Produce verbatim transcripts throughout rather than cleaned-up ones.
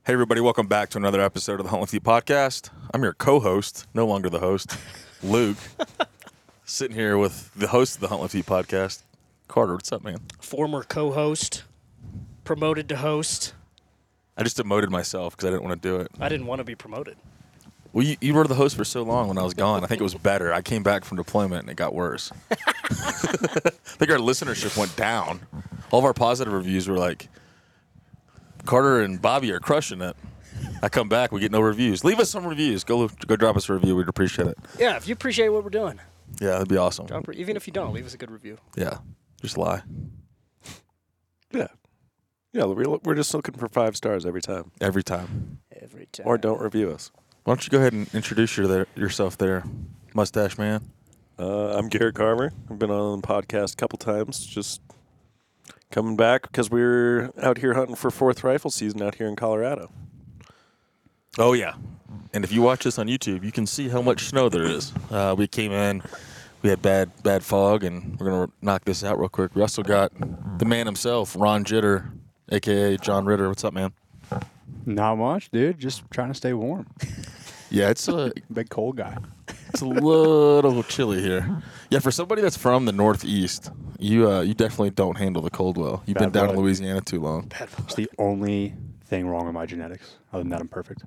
Hey, everybody, welcome back to another episode of the Hunt With You podcast. I'm your co-host, no longer the host, Luke, sitting here with the host of the Hunt With You podcast, Carter. What's up, man? Former co-host, promoted to host. I just demoted myself because I didn't want to do it. I didn't want to be promoted. Well, you, you were the host for so long when I was gone. I think it was better. I came back from deployment and it got worse. I think our listenership went down. All of our positive reviews were like, Carter and Bobby are crushing it. I come back, we get no reviews. Leave us some reviews. Go go drop us a review. We'd appreciate it. Yeah, if you appreciate what we're doing, Yeah, that'd be awesome. drop, even if you don't, leave us a good review. Yeah, just lie. Yeah. Yeah, we're, we're just looking for five stars every time. Every time. Every time. Or don't review us. Why don't you go ahead and introduce your there, yourself there, Mustache Man? Uh, I'm Garrett Carver. I've been on the podcast a couple times. Just coming back because we're out here hunting for fourth rifle season out here in Colorado. Oh, yeah. And if you watch this on YouTube, you can see how much snow there is. Uh, we came in, we had bad bad fog, and we're going to knock this out real quick. We also got the man himself, Ron Jitter, a k a. John Ritter. What's up, man? Not much, dude. Just trying to stay warm. Yeah, it's a, Big cold guy. it's a little chilly here. Yeah, for somebody that's from the Northeast, you uh, you definitely don't handle the cold well. You've been Bad down in blood. Louisiana too long. Bad It's the only thing wrong with my genetics. Other than that, I'm perfect.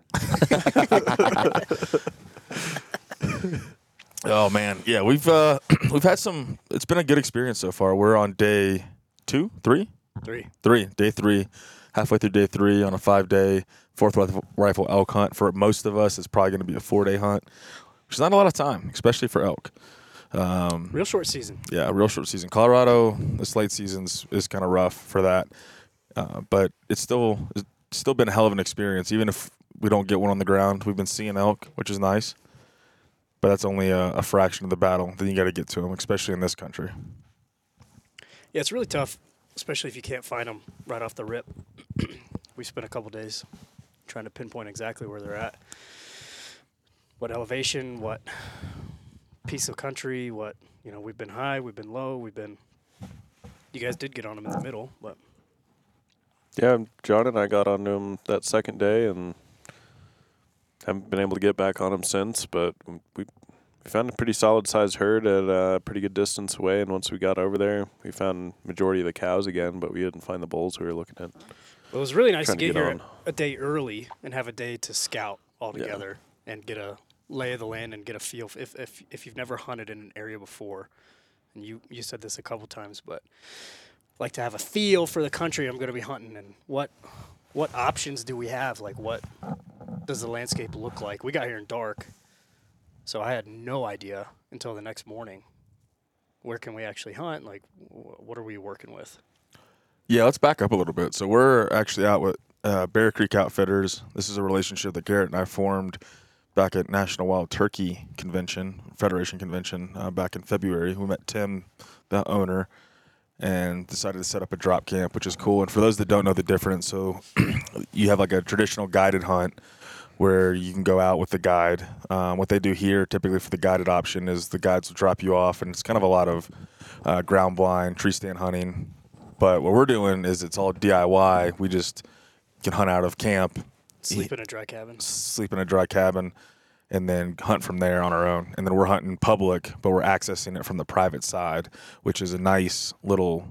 Oh man, yeah, we've uh, we've had some. It's been a good experience so far. We're on day two, three, Three. three, day three, halfway through day three on a five-day fourth rifle, rifle elk hunt. For most of us, it's probably going to be a four-day hunt, which is not a lot of time, especially for elk. Um, Real short season. yeah, a real short season. Colorado, this late season's is kind of rough for that, uh, but it's still it's still been a hell of an experience. Even if we don't get one on the ground, we've been seeing elk, which is nice. But that's only a, a fraction of the battle. Then you got to get to them, especially in this country. Yeah, it's really tough, especially if you can't find them right off the rip. We spent a couple days trying to pinpoint exactly where they're at. What elevation, what piece of country, what, you know, we've been high, we've been low, we've been, you guys did get on them in the middle, but Yeah, John and I got onto him that second day and haven't been able to get back on him since, but we, we found a pretty solid sized herd at a pretty good distance away, and once we got over there, we found majority of the cows again, but we didn't find the bulls we were looking at. it was really nice to Trying to get, get here on. a day early and have a day to scout all together and get a lay of the land and get a feel. If, if, if you've never hunted in an area before, and you, you said this a couple times, but like to have a feel for the country I'm going to be hunting and what what options do we have? Like what does the landscape look like? We got here in dark, so I had no idea until the next morning. Where can we actually hunt? Like wh- what are we working with? Yeah, let's back up a little bit. So we're actually out with uh, Bear Creek Outfitters. This is a relationship that Garrett and I formed back at National Wild Turkey Convention, Federation Convention, uh, back in February. We met Tim, the owner, and decided to set up a drop camp, which is cool. And for those that don't know the difference, so you have like a traditional guided hunt where you can go out with the guide. Um, what they do here, typically for the guided option, is the guides will drop you off, and it's kind of a lot of uh, ground blind, tree stand hunting. But what we're doing is it's all D I Y. We just can hunt out of camp, Sleep in a dry cabin. sleep in a dry cabin, and then hunt from there on our own. And then we're hunting public, but we're accessing it from the private side, which is a nice little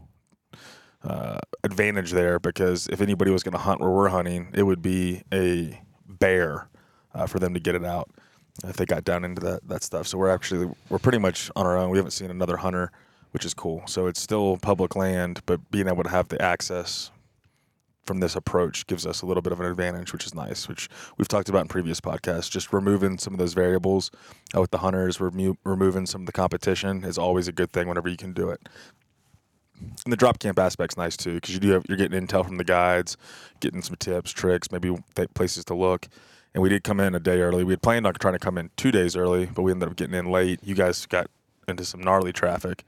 uh, advantage there, because if anybody was going to hunt where we're hunting, it would be a bear uh, for them to get it out if they got down into that, that stuff. So we're actually, we're pretty much on our own. We haven't seen another hunter, which is cool. So it's still public land, but being able to have the access from this approach gives us a little bit of an advantage, which is nice, which we've talked about in previous podcasts. Just removing some of those variables uh, with the hunters, remo- removing some of the competition is always a good thing whenever you can do it. And the drop camp aspect's nice too, because you do have, you're getting intel from the guides, getting some tips, tricks, maybe th- places to look. And we did come in a day early. We had planned on trying to come in two days early, but we ended up getting in late. You guys got into some gnarly traffic,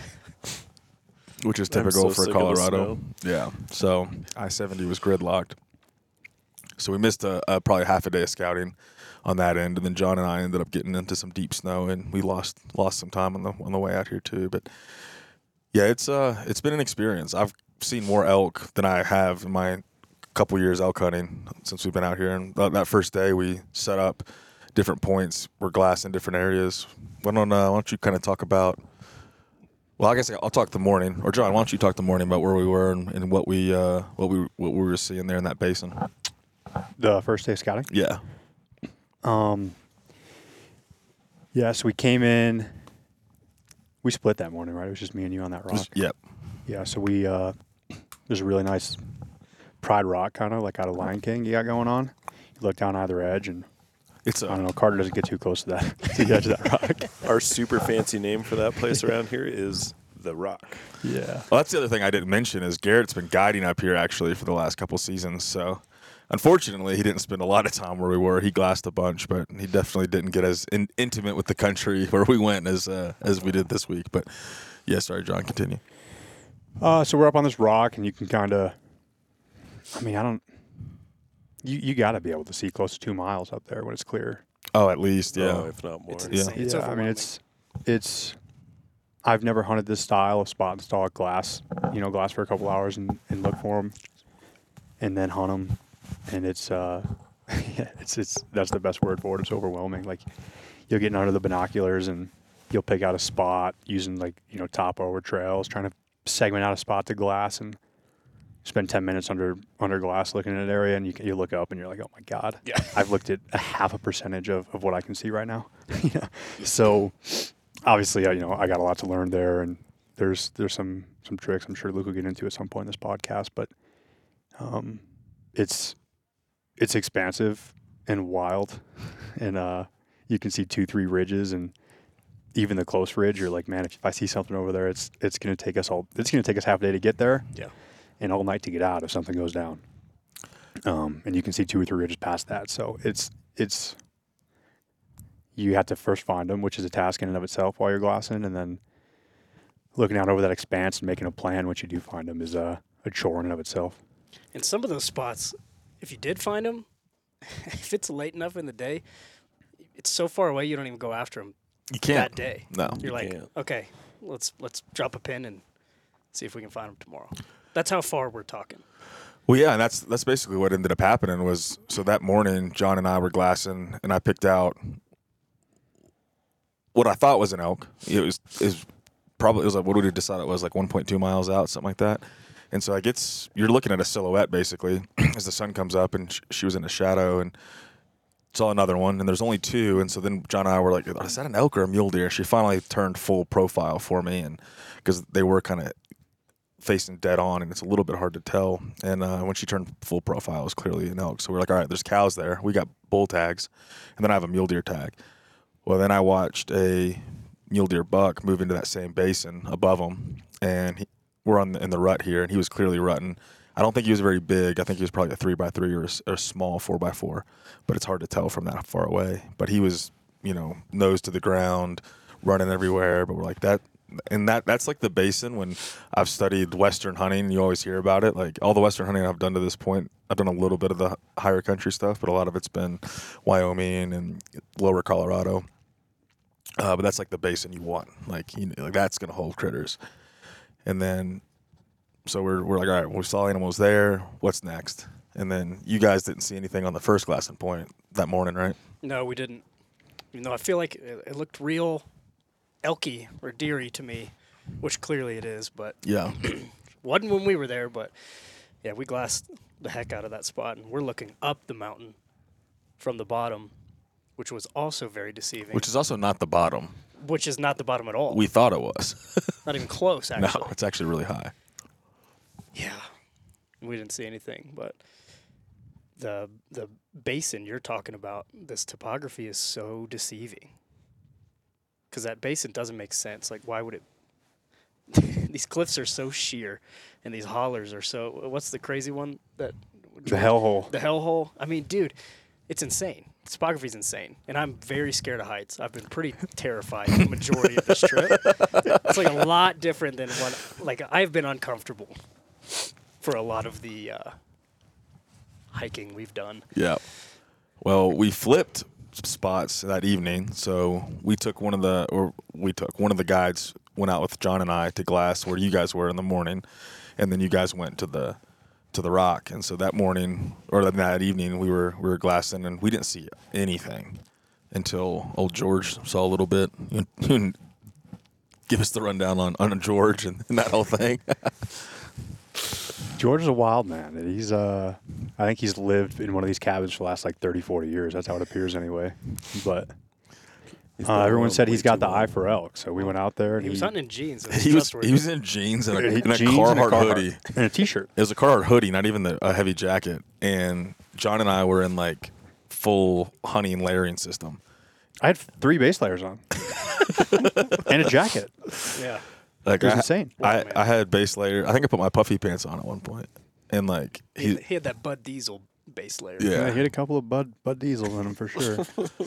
which is I'm typical so for sick of the Colorado. Yeah. So I seventy was gridlocked. So we missed a, a probably half a day of scouting on that end, and then John and I ended up getting into some deep snow, and we lost lost some time on the on the way out here too. But yeah, it's uh it's been an experience. I've seen more elk than I have in my couple years elk hunting since we've been out here. And that, that first day, we set up different points. We're glassing different areas. Why don't, uh, why don't you kind of talk about? Well, I guess I'll talk the morning. Or John, why don't you talk the morning about where we were and, and what we uh, what we what we were seeing there in that basin? The first day of scouting? Yeah. Um. Yeah, so we came in. We split that morning, right? It was just me and you on that rock. Just- yep. Yeah, so we, uh, there's a really nice Pride Rock, kind of like out of Lion King you got going on. You look down either edge, and It's I don't a, know, Carter doesn't get too close to that, to the edge of that rock. Our super fancy name for that place around here is The Rock. Yeah. well, that's the other thing I didn't mention is Garrett's been guiding up here actually for the last couple seasons. So unfortunately, he didn't spend a lot of time where we were. He glassed a bunch, but he definitely didn't get as in, intimate with the country where we went as uh, as we did this week. But yeah, sorry, John, continue. Uh, so we're up on this rock, and you can kind of, I mean, I don't, you, you got to be able to see close to two miles up there when it's clear. Oh, at least, yeah. Oh, if not more. It's Yeah. insane. It's yeah, I mean, overwhelming. it's, it's, I've never hunted this style of spot and stalk glass, you know, glass for a couple hours and, and look for them and then hunt them. And it's, uh, yeah, it's, it's, that's the best word for it. It's overwhelming. Like you'll get under the binoculars and you'll pick out a spot using like, you know, top over trails, trying to segment out a spot to glass and spend ten minutes under, under glass looking at an area. And you, you look up and you're like, oh my God, Yeah. I've looked at a half a percentage of, of what I can see right now. You know? So obviously, uh, you know, I got a lot to learn there, and there's there's some some tricks I'm sure Luke will get into at some point in this podcast. But um, it's it's expansive and wild, and uh, you can see two, three ridges, and even the close ridge. You're like, man, if I see something over there, it's it's going to take us all. It's going to take us half a day to get there, Yeah. and all night to get out if something goes down. Um, and you can see two or three ridges past that, so it's it's. You have to first find them, which is a task in and of itself while you're glassing, and then looking out over that expanse and making a plan once you do find them is a, a chore in and of itself. And some of those spots, if you did find them, if it's late enough in the day, it's so far away you don't even go after them You can't. that day. No. You're like, can't. okay, let's let's drop a pin and see if we can find them tomorrow. That's how far we're talking. Well, yeah, and that's that's basically what ended up happening was so that morning, John and I were glassing, and I picked out what I thought was an elk. It was is probably it was like what did we decide it was like one point two miles out, something like that. And so I gets you're looking at a silhouette basically as the sun comes up, and sh- she was in the shadow, and saw another one, and there's only two. And so then John and I were like, is that an elk or a mule deer? She finally turned full profile for me, and because they were kind of facing dead on, and it's a little bit hard to tell. And uh, when she turned full profile, it was clearly an elk. So we're like, all right, there's cows there. We got bull tags, and then I have a mule deer tag. Well, then I watched a mule deer buck move into that same basin above him, and he, we're on the, in the rut here, and he was clearly rutting. I don't think he was very big. I think he was probably a three by three or a, s- or a small four by four, but it's hard to tell from that far away. But he was, you know, nose to the ground, running everywhere. But we're like that, and that that's like the basin. When I've studied Western hunting, you always hear about it. Like all the Western hunting I've done to this point, I've done a little bit of the higher country stuff, but a lot of it's been Wyoming and lower Colorado. Uh, but that's like the basin you want. Like, you know, like that's gonna hold critters. And then, so we're we're like, all right, we saw animals there. What's next? And then you guys didn't see anything on the first glassing point that morning, right? No, we didn't. Even though I feel like it, it looked real elky or deery to me, which clearly it is, but Yeah. wasn't when we were there. But yeah, we glassed the heck out of that spot, and we're looking up the mountain from the bottom, which was also very deceiving. Which is also not the bottom. which is not the bottom at all. We thought it was. not even close, actually. No, it's actually really high. Yeah, we didn't see anything, but the the basin you're talking about, this topography is so deceiving. Because that basin doesn't make sense. Like, why would it? These cliffs are so sheer, and these hollers are so. What's the crazy one that? The hellhole. The hellhole. I mean, dude, it's insane. Topography's insane, and I'm very scared of heights. I've been pretty terrified the majority of this trip. It's like a lot different than what. Like, I've been uncomfortable for a lot of the uh, hiking we've done. Yeah. Well, we flipped spots that evening, so we took one of the, or we took one of the guides went out with John and I to glass where you guys were in the morning, and then you guys went to the to the rock. And so that morning or that evening, we were we were glassing, and we didn't see anything until old George saw a little bit. Give us the rundown on, on George and, and that whole thing. George is a wild man. He's uh, I think he's lived in one of these cabins for the last like thirty, forty years. That's how it appears anyway. But uh, everyone said he's got the eye for elk, so we went out there. And He was hunting in jeans. That's He was trustworthy. he was in jeans and a, and a jeans and a Carhartt Carhartt hoodie. and a t-shirt. It was a Carhartt hoodie, not even the, a heavy jacket. And John and I were in like full hunting layering system. I had three base layers on and a jacket. Yeah. Like It was I, insane. I, Wow, man. I had base layer. I think I put my puffy pants on at one point, and like He, he, he had that Bud Diesel base layer. Yeah. Yeah, he had a couple of Bud Bud Diesels in him for sure.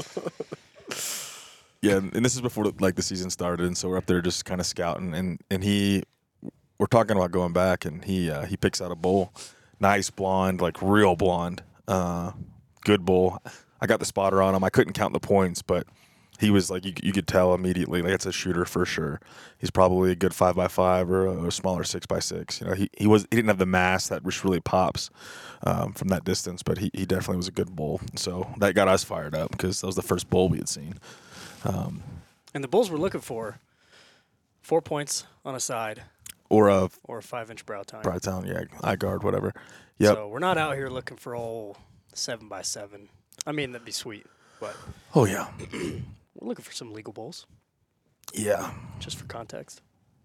yeah, and this is before like the season started, and so we're up there just kind of scouting, and and he, we're talking about going back, and he uh, he picks out a bull, nice blonde, like real blonde, uh, good bull. I got the spotter on him. I couldn't count the points, but he was like you, you could tell immediately. Like it's a shooter for sure. He's probably a good five by five or a, a smaller six by six. You know, he he was he didn't have the mass that just really pops um, from that distance, but he he definitely was a good bull. So that got us fired up because that was the first bull we had seen. Um, And the bulls we're looking for, four points on a side or a or a five-inch brow tine. Brightown, yeah, eye guard, whatever. Yep. So we're not out here looking for old seven by seven. I mean, that'd be sweet, but Oh yeah, we're looking for some legal bulls, yeah. just for context.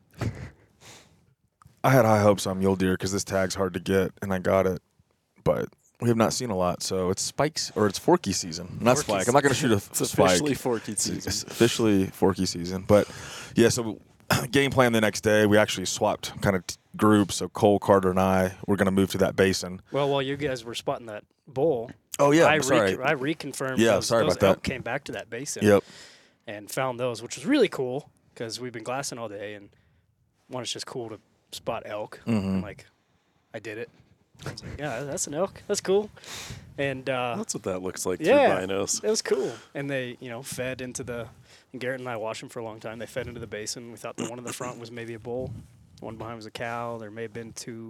I had high hopes on mule deer because this tag's hard to get, and I got it, but we have not seen a lot. So it's spikes or it's forky season, not Forky spike. I'm not going to shoot a f- It's spike. officially forky season. It's officially forky season, but yeah. So game plan the next day, we actually swapped kind of t- groups. So Cole, Carter, and I were going to move to that basin. Well, while you guys were spotting that bull, Oh yeah, I, I'm sorry. I reconfirmed Yeah, those, sorry those about that. elk came back to that basin Yep. and found those, which was really cool because we've been glassing all day, and one, it's just cool to spot elk. Mm-hmm. And like, I did it. I was like, yeah, that's an elk. That's cool. And uh, That's what that looks like yeah, through binos. it was cool. And they, you know, fed into the. And Garrett and I watched them for a long time. They fed into the basin. We thought the one in the front was maybe a bull, one behind was a cow. There may have been two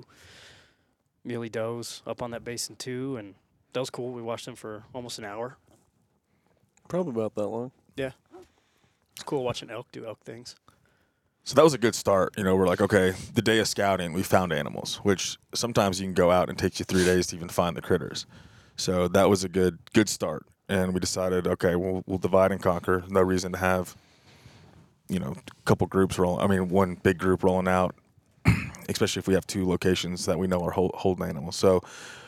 muley does up on that basin too, and that was cool. We watched them for almost an hour. Probably about that long. Yeah, it's cool watching elk do elk things. So that was a good start. You know, we're like, okay, the day of scouting, we found animals, which sometimes you can go out and it takes you three days to even find the critters. So that was a good good start. And we decided, okay, we'll, we'll divide and conquer. No reason to have, you know, a couple groups rolling. I mean, one big group rolling out, especially if we have two locations that we know are hold, holding animals. So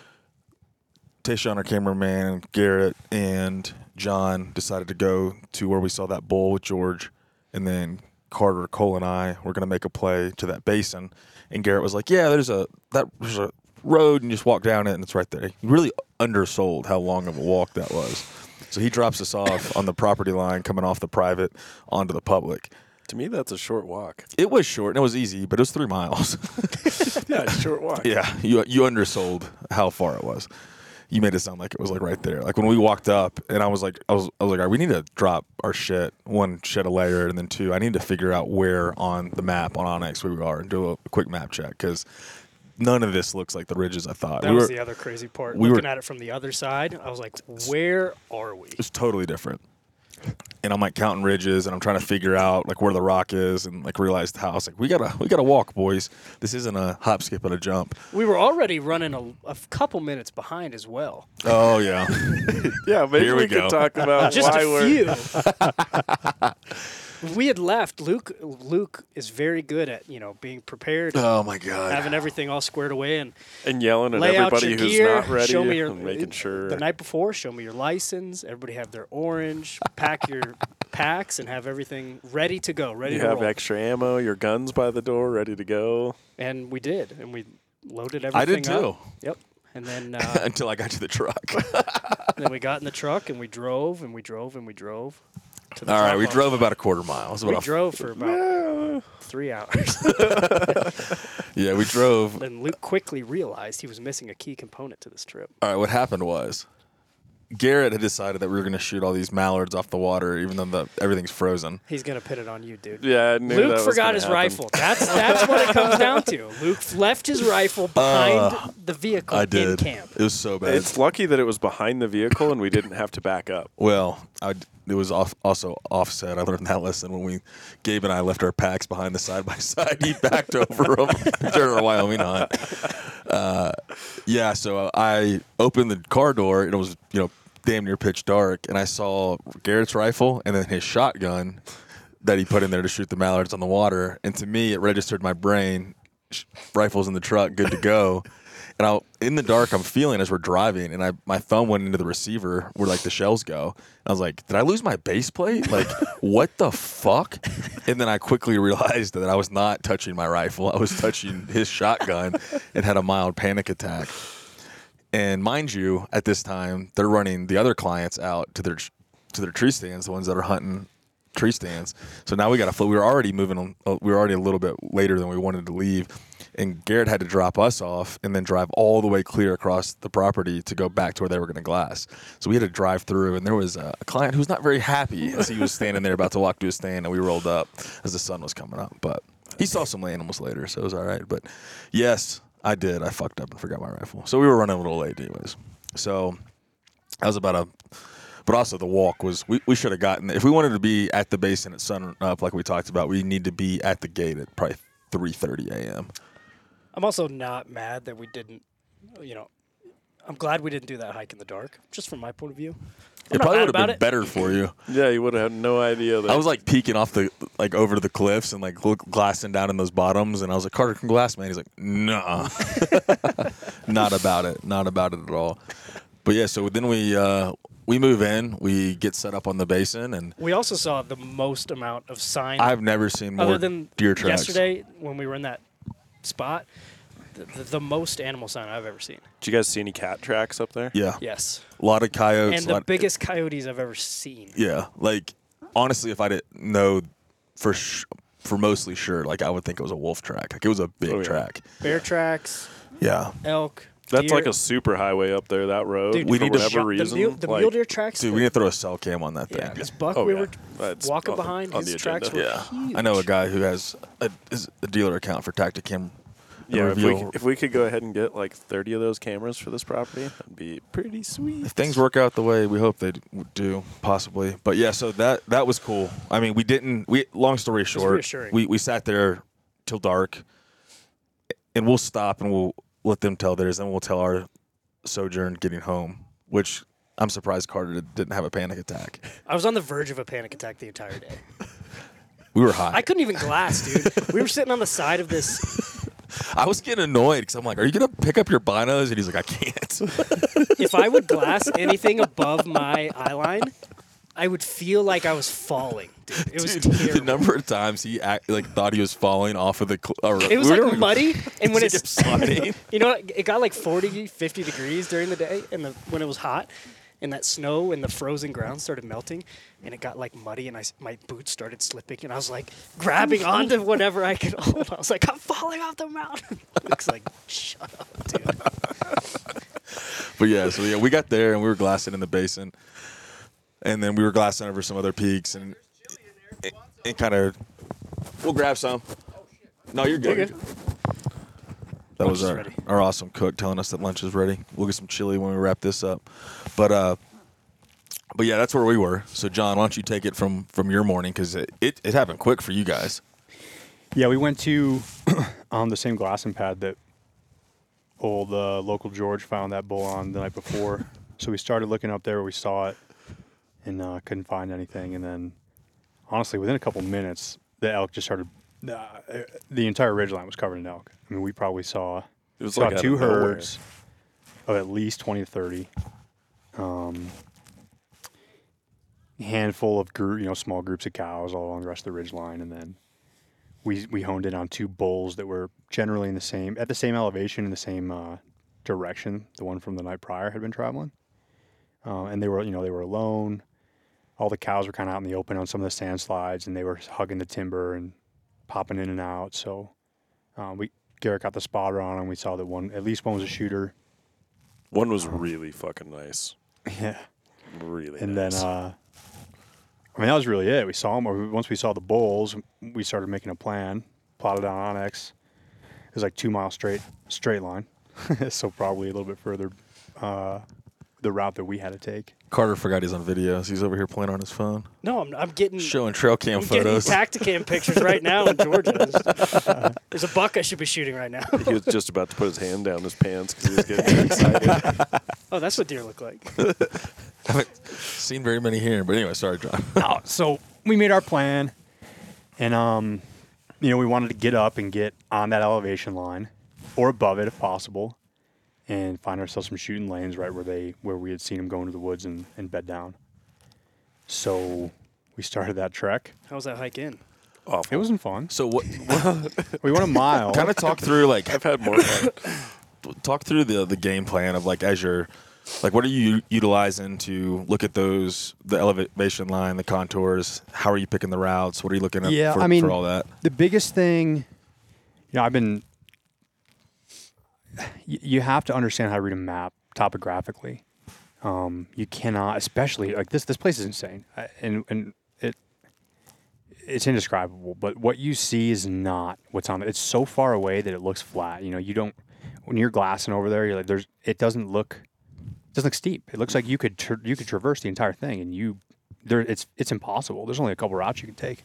Tayshawn, our cameraman, Garrett, and John decided to go to where we saw that bull with George, and then Carter, Cole, and I were going to make a play to that basin. And Garrett was like, yeah, there's a that there's a road, and you just walk down it, and it's right there. He really undersold how long of a walk that was. So he drops us off on the property line coming off the private onto the public. To me, that's a short walk. It was short, and it was easy, but it was three miles. Yeah, it's a short walk. Yeah, you you undersold how far it was. You made it sound like it was like right there. Like when we walked up, and I was like, I was, I was like, all right, we need to drop our shit. One, shed a layer, and then two, I need to figure out where on the map on Onyx we are and do a quick map check because none of this looks like the ridges I thought. That we was were, the other crazy part. we Looking were- at it from the other side, I was like, where are we? It's totally different. And I'm like counting ridges, and I'm trying to figure out like where the rock is, and like realized how I was like, we gotta, we gotta walk, boys. This isn't a hop, skip, and a jump. We were already running a, a couple minutes behind as well. Oh yeah, Yeah, maybe Here we, we could go. talk about Just why a we're. few. We had left. Luke Luke is very good at, you know, being prepared, oh my god. having everything all squared away, and And yelling at lay out everybody your who's gear. not ready Show me your and making sure. the night before. Show me your license. Everybody have their orange. Pack your packs and have everything ready to go. Ready you to have roll. extra ammo, your guns by the door, ready to go. And we did, and we loaded everything I did too. up. Yep. And then uh, Until I got to the truck. and then we got in the truck and we drove and we drove and we drove. To the All right, we drop-off. drove about a quarter mile. It was We about a- drove for about three hours. yeah, we drove. Then Luke quickly realized he was missing a key component to this trip. All right, what happened was Garrett had decided that we were going to shoot all these mallards off the water, even though the, everything's frozen. He's gonna pit it on you, dude. Yeah, I knew that Luke was forgot gonna his happen. rifle. That's that's what it comes down to. Luke left his rifle behind Uh, the vehicle I in did. camp. It was so bad. It's lucky that it was behind the vehicle and we didn't have to back up. Well, I, it was off, also offset. I learned that lesson when we, Gabe and I left our packs behind the side by side. He backed over them during our Wyoming hunt. Uh, yeah, so I opened the car door and it was, you know, damn near pitch dark, and I saw Garrett's rifle and then his shotgun that he put in there to shoot the mallards on the water. And to me, it registered in my brain, sh- rifles in the truck, good to go. And I, in the dark, I'm feeling as we're driving, and I my thumb went into the receiver where like the shells go. And I was like, "Did I lose my base plate? Like, what the fuck?" And then I quickly realized that I was not touching my rifle. I was touching his shotgun, and had a mild panic attack. And mind you, at this time, they're running the other clients out to their to their tree stands, the ones that are hunting tree stands. So now we got to float. We were already moving. On, uh, we were already a little bit later than we wanted to leave. And Garrett had to drop us off and then drive all the way clear across the property to go back to where they were going to glass. So we had to drive through, and there was a client who was not very happy as he was standing there about to walk to his stand, and we rolled up as the sun was coming up. But he saw some animals later, so it was all right. But yes, I did. I fucked up and forgot my rifle. So we were running a little late anyways. So that was about a – but also the walk was we, – we should have gotten – if we wanted to be at the basin at sun up like we talked about, we need to be at the gate at probably three thirty a.m. I'm also not mad that we didn't, you know, I'm glad we didn't do that hike in the dark, just from my point of view. I'm It not probably mad would have about been it. better for you. Yeah, you would have had no idea that. I was like peeking off the like over to the cliffs and like look, glassing down in those bottoms, and I was like, "Carter can glass, man." He's like, "Nah, not about it, not about it at all." But yeah, so then we uh, we move in, we get set up on the basin, and We also saw the most amount of sign I've never seen more other than deer tracks. yesterday when we were in that spot. The, the, the most animal sign I've ever seen. Did you guys see any cat tracks up there? Yeah, Yes, a lot of coyotes. and a the lot- biggest coyotes I've ever seen. Yeah, like honestly, if I didn't know for sh- for mostly sure, like I would think it was a wolf track. Like it was a big Oh, yeah. track. Bear tracks, Yeah, elk. That's deer. like a super highway up there, that road. Dude, We for need to whatever shot- reason. The, mule, the like, mule deer tracks. dude, we need to throw a cell cam on that thing. yeah, this buck Oh, we yeah. were That's walking on the- behind. on His the tracks were agenda. Yeah, huge. I know a guy who has a, is a dealer account for Tacticam. Yeah, if we, reveal- if we could go ahead and get like thirty of those cameras for this property, that'd be pretty sweet. If things work out the way we hope they d- do, possibly. But yeah, so that that was cool. I mean, we didn't. We long story short, reassuring. we we sat there till dark, and we'll stop and we'll let them tell theirs, and we'll tell our sojourn getting home. Which I'm surprised Carter did, didn't have a panic attack. I was on the verge of a panic attack the entire day. We were high. I couldn't even glass, dude. We were sitting on the side of this. I was getting annoyed because I'm like, "Are you gonna pick up your binos?" And he's like, "I can't." If I would glass anything above my eye line, I would feel like I was falling. Dude. It was Dude, terrible. the number of times he act, like thought he was falling off of the. Cl- or, It was we were- like muddy, and when He it's kept sliding. you know, it got like forty, fifty degrees during the day, and the, when it was hot, and that snow and the frozen ground started melting, and it got like muddy, and I s my boots started slipping, and I was like grabbing onto whatever I could hold. I was like, I'm falling off the mountain. Luke's like, shut up, dude. But yeah, so yeah, we got there and we were glassing in the basin, and then we were glassing over some other peaks, and and, and kind of we'll grab some. No, you're good. You're good. That Lunch was is our ready. our awesome cook telling us that lunch is ready. We'll get some chili when we wrap this up, but uh, but yeah, that's where we were. So John, why don't you take it from from your morning because it, it it happened quick for you guys. Yeah, we went to um, the same glassing pad that old uh, local George found that bull on the night before. So we started looking up there. We saw it and uh, couldn't find anything. And then, honestly, within a couple minutes, the elk just started. Uh, the entire ridgeline was covered in elk. I mean, we probably saw It was saw like out two of nowhere. herds of at least twenty to thirty. Um, handful of group, you know, small groups of cows all along the rest of the ridgeline, and then we we honed in on two bulls that were generally in the same at the same elevation in the same uh, direction. The one from the night prior had been traveling, uh, and they were you know they were alone. All the cows were kind of out in the open on some of the sand slides, and they were hugging the timber and popping in and out. So uh, we Garrett got the spotter on, and we saw that one at least one was a shooter. One was really fucking nice. Yeah, Really And nice. then, uh, I mean, that was really it. We saw them. Once we saw the bulls, we started making a plan, plotted down Onyx. It was like two miles straight, straight line. So probably a little bit further, uh, the route that we had to take. Carter forgot he's on videos. He's over here playing on his phone, No, I'm, I'm getting showing trail cam I'm getting photos. Tacticam pictures right now in Georgia. There's, there's a buck I should be shooting right now. He was just about to put his hand down his pants because he was getting excited. Oh, that's what deer look like. I haven't seen very many here, but anyway, sorry, John. No, so we made our plan, and um, you know, we wanted to get up and get on that elevation line, or above it if possible, and find ourselves some shooting lanes right where they where we had seen them go into the woods and, and bed down. So we started that trek. How was that hike in? Awful. It wasn't fun. So what? We went a mile. Kind of talk through like I've had more fun. talk through the the game plan of like as you're like what are you utilizing to look at those the elevation line, the contours? How are you picking the routes? What are you looking at Yeah, for, I mean, for all that? The biggest thing, you know, I've been. y- You have to understand how to read a map topographically. Um, you cannot, especially like this. This place is insane, I- and and it it's indescribable. But what you see is not what's on it. It's so far away that it looks flat. You know, you don't when you're glassing over there. You're like, there's. It doesn't look. It doesn't look steep. It looks like you could tra- you could traverse the entire thing, and you there. It's it's impossible. There's only a couple routes you can take.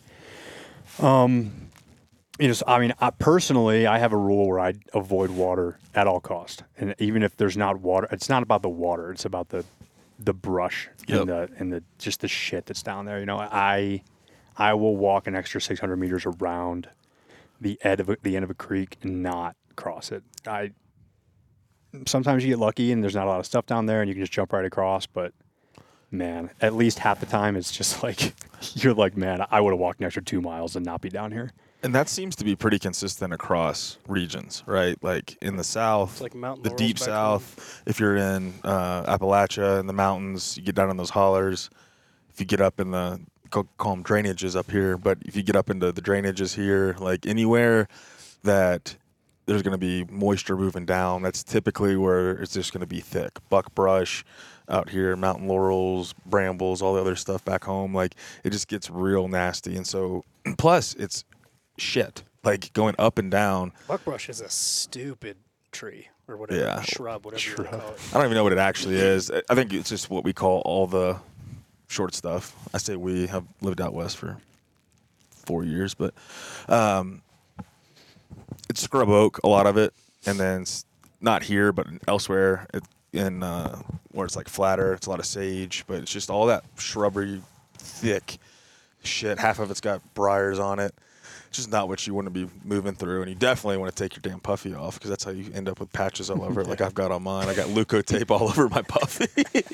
Um, you know, so, I mean, I, personally, I have a rule where I avoid water at all cost, and even if there's not water, it's not about the water; it's about the the brush Yep. and the and the just the shit that's down there. You know, I I will walk an extra six hundred meters around the end of a, the end of a creek and not cross it. I sometimes you get lucky and there's not a lot of stuff down there, and you can just jump right across, but. Man, at least half the time it's just like you're like, man, I would have walked an extra two miles and not be down here. And that seems to be pretty consistent across regions, right? Like in the South, It's like Mount the Laurel's deep back South. If you're in uh, Appalachia in the mountains, you get down in those hollers. If you get up in the call, call them drainages up here, but if you get up into the drainages here, like anywhere that there's going to be moisture moving down, that's typically where it's just going to be thick buckbrush. Out here, mountain laurels, brambles, all the other stuff back home, like it just gets real nasty. And so, plus it's shit, like going up and down. Buckbrush is a stupid tree or whatever, Yeah. shrub, whatever you Shrub. call it. I don't even know what it actually is. I think it's just what we call all the short stuff. I say we have lived out west for four years, but um, it's scrub oak, a lot of it, and then s- not here, but elsewhere. It, in uh, where it's like flatter, it's a lot of sage, but it's just all that shrubbery, thick shit. Half of it's got briars on it. It's just not what you want to be moving through, and you definitely want to take your damn puffy off because that's how you end up with patches all over it, like I've got on mine. I got Leuco tape all over my puffy.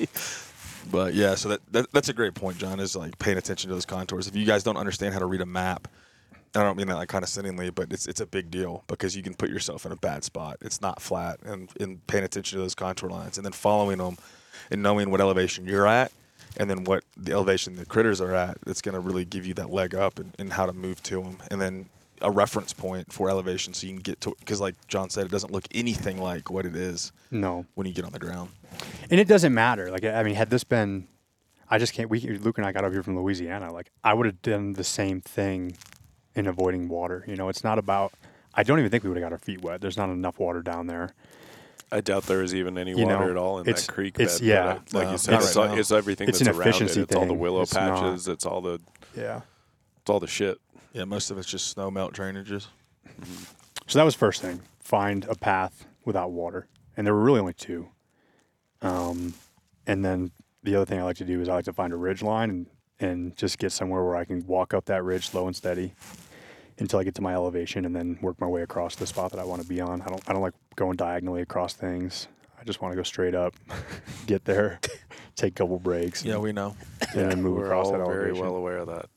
But yeah, so that, that that's a great point, John. Is like paying attention to those contours. If you guys don't understand how to read a map. I don't mean that like condescendingly, but it's it's a big deal because you can put yourself in a bad spot. It's not flat, and, and paying attention to those contour lines, and then following them, and knowing what elevation you're at, and then what the elevation the critters are at. It's going to really give you that leg up and, and how to move to them, and then a reference point for elevation so you can get to. Because like John said, it doesn't look anything like what it is No, when you get on the ground. and it doesn't matter. Like, I mean, had this been, I just can't. We Luke and I got up here from Louisiana. Like, I would have done the same thing in avoiding water. You know, it's not about. I don't even think we would have got our feet wet. There's not enough water down there. I doubt there is even any You water know, at all in it's- that creek it's- bed. yeah. but, like No, you said, not it's, right all- now. it's everything It's that's an around it. efficiency It's all the thing. willow It's not- patches. It's all the Yeah. it's all the shit. Yeah, most of it's just snow melt drainages. So that was first thing. Find a path without water, and there were really only two. Um, and then the other thing I like to do is I like to find a ridge line and and just get somewhere where I can walk up that ridge slow and steady until I get to my elevation, and then work my way across the spot that I want to be on. I don't I don't like going diagonally across things. I just want to go straight up, get there, take a couple breaks, Yeah, we know. and then move We're across all that very elevation. well aware of that.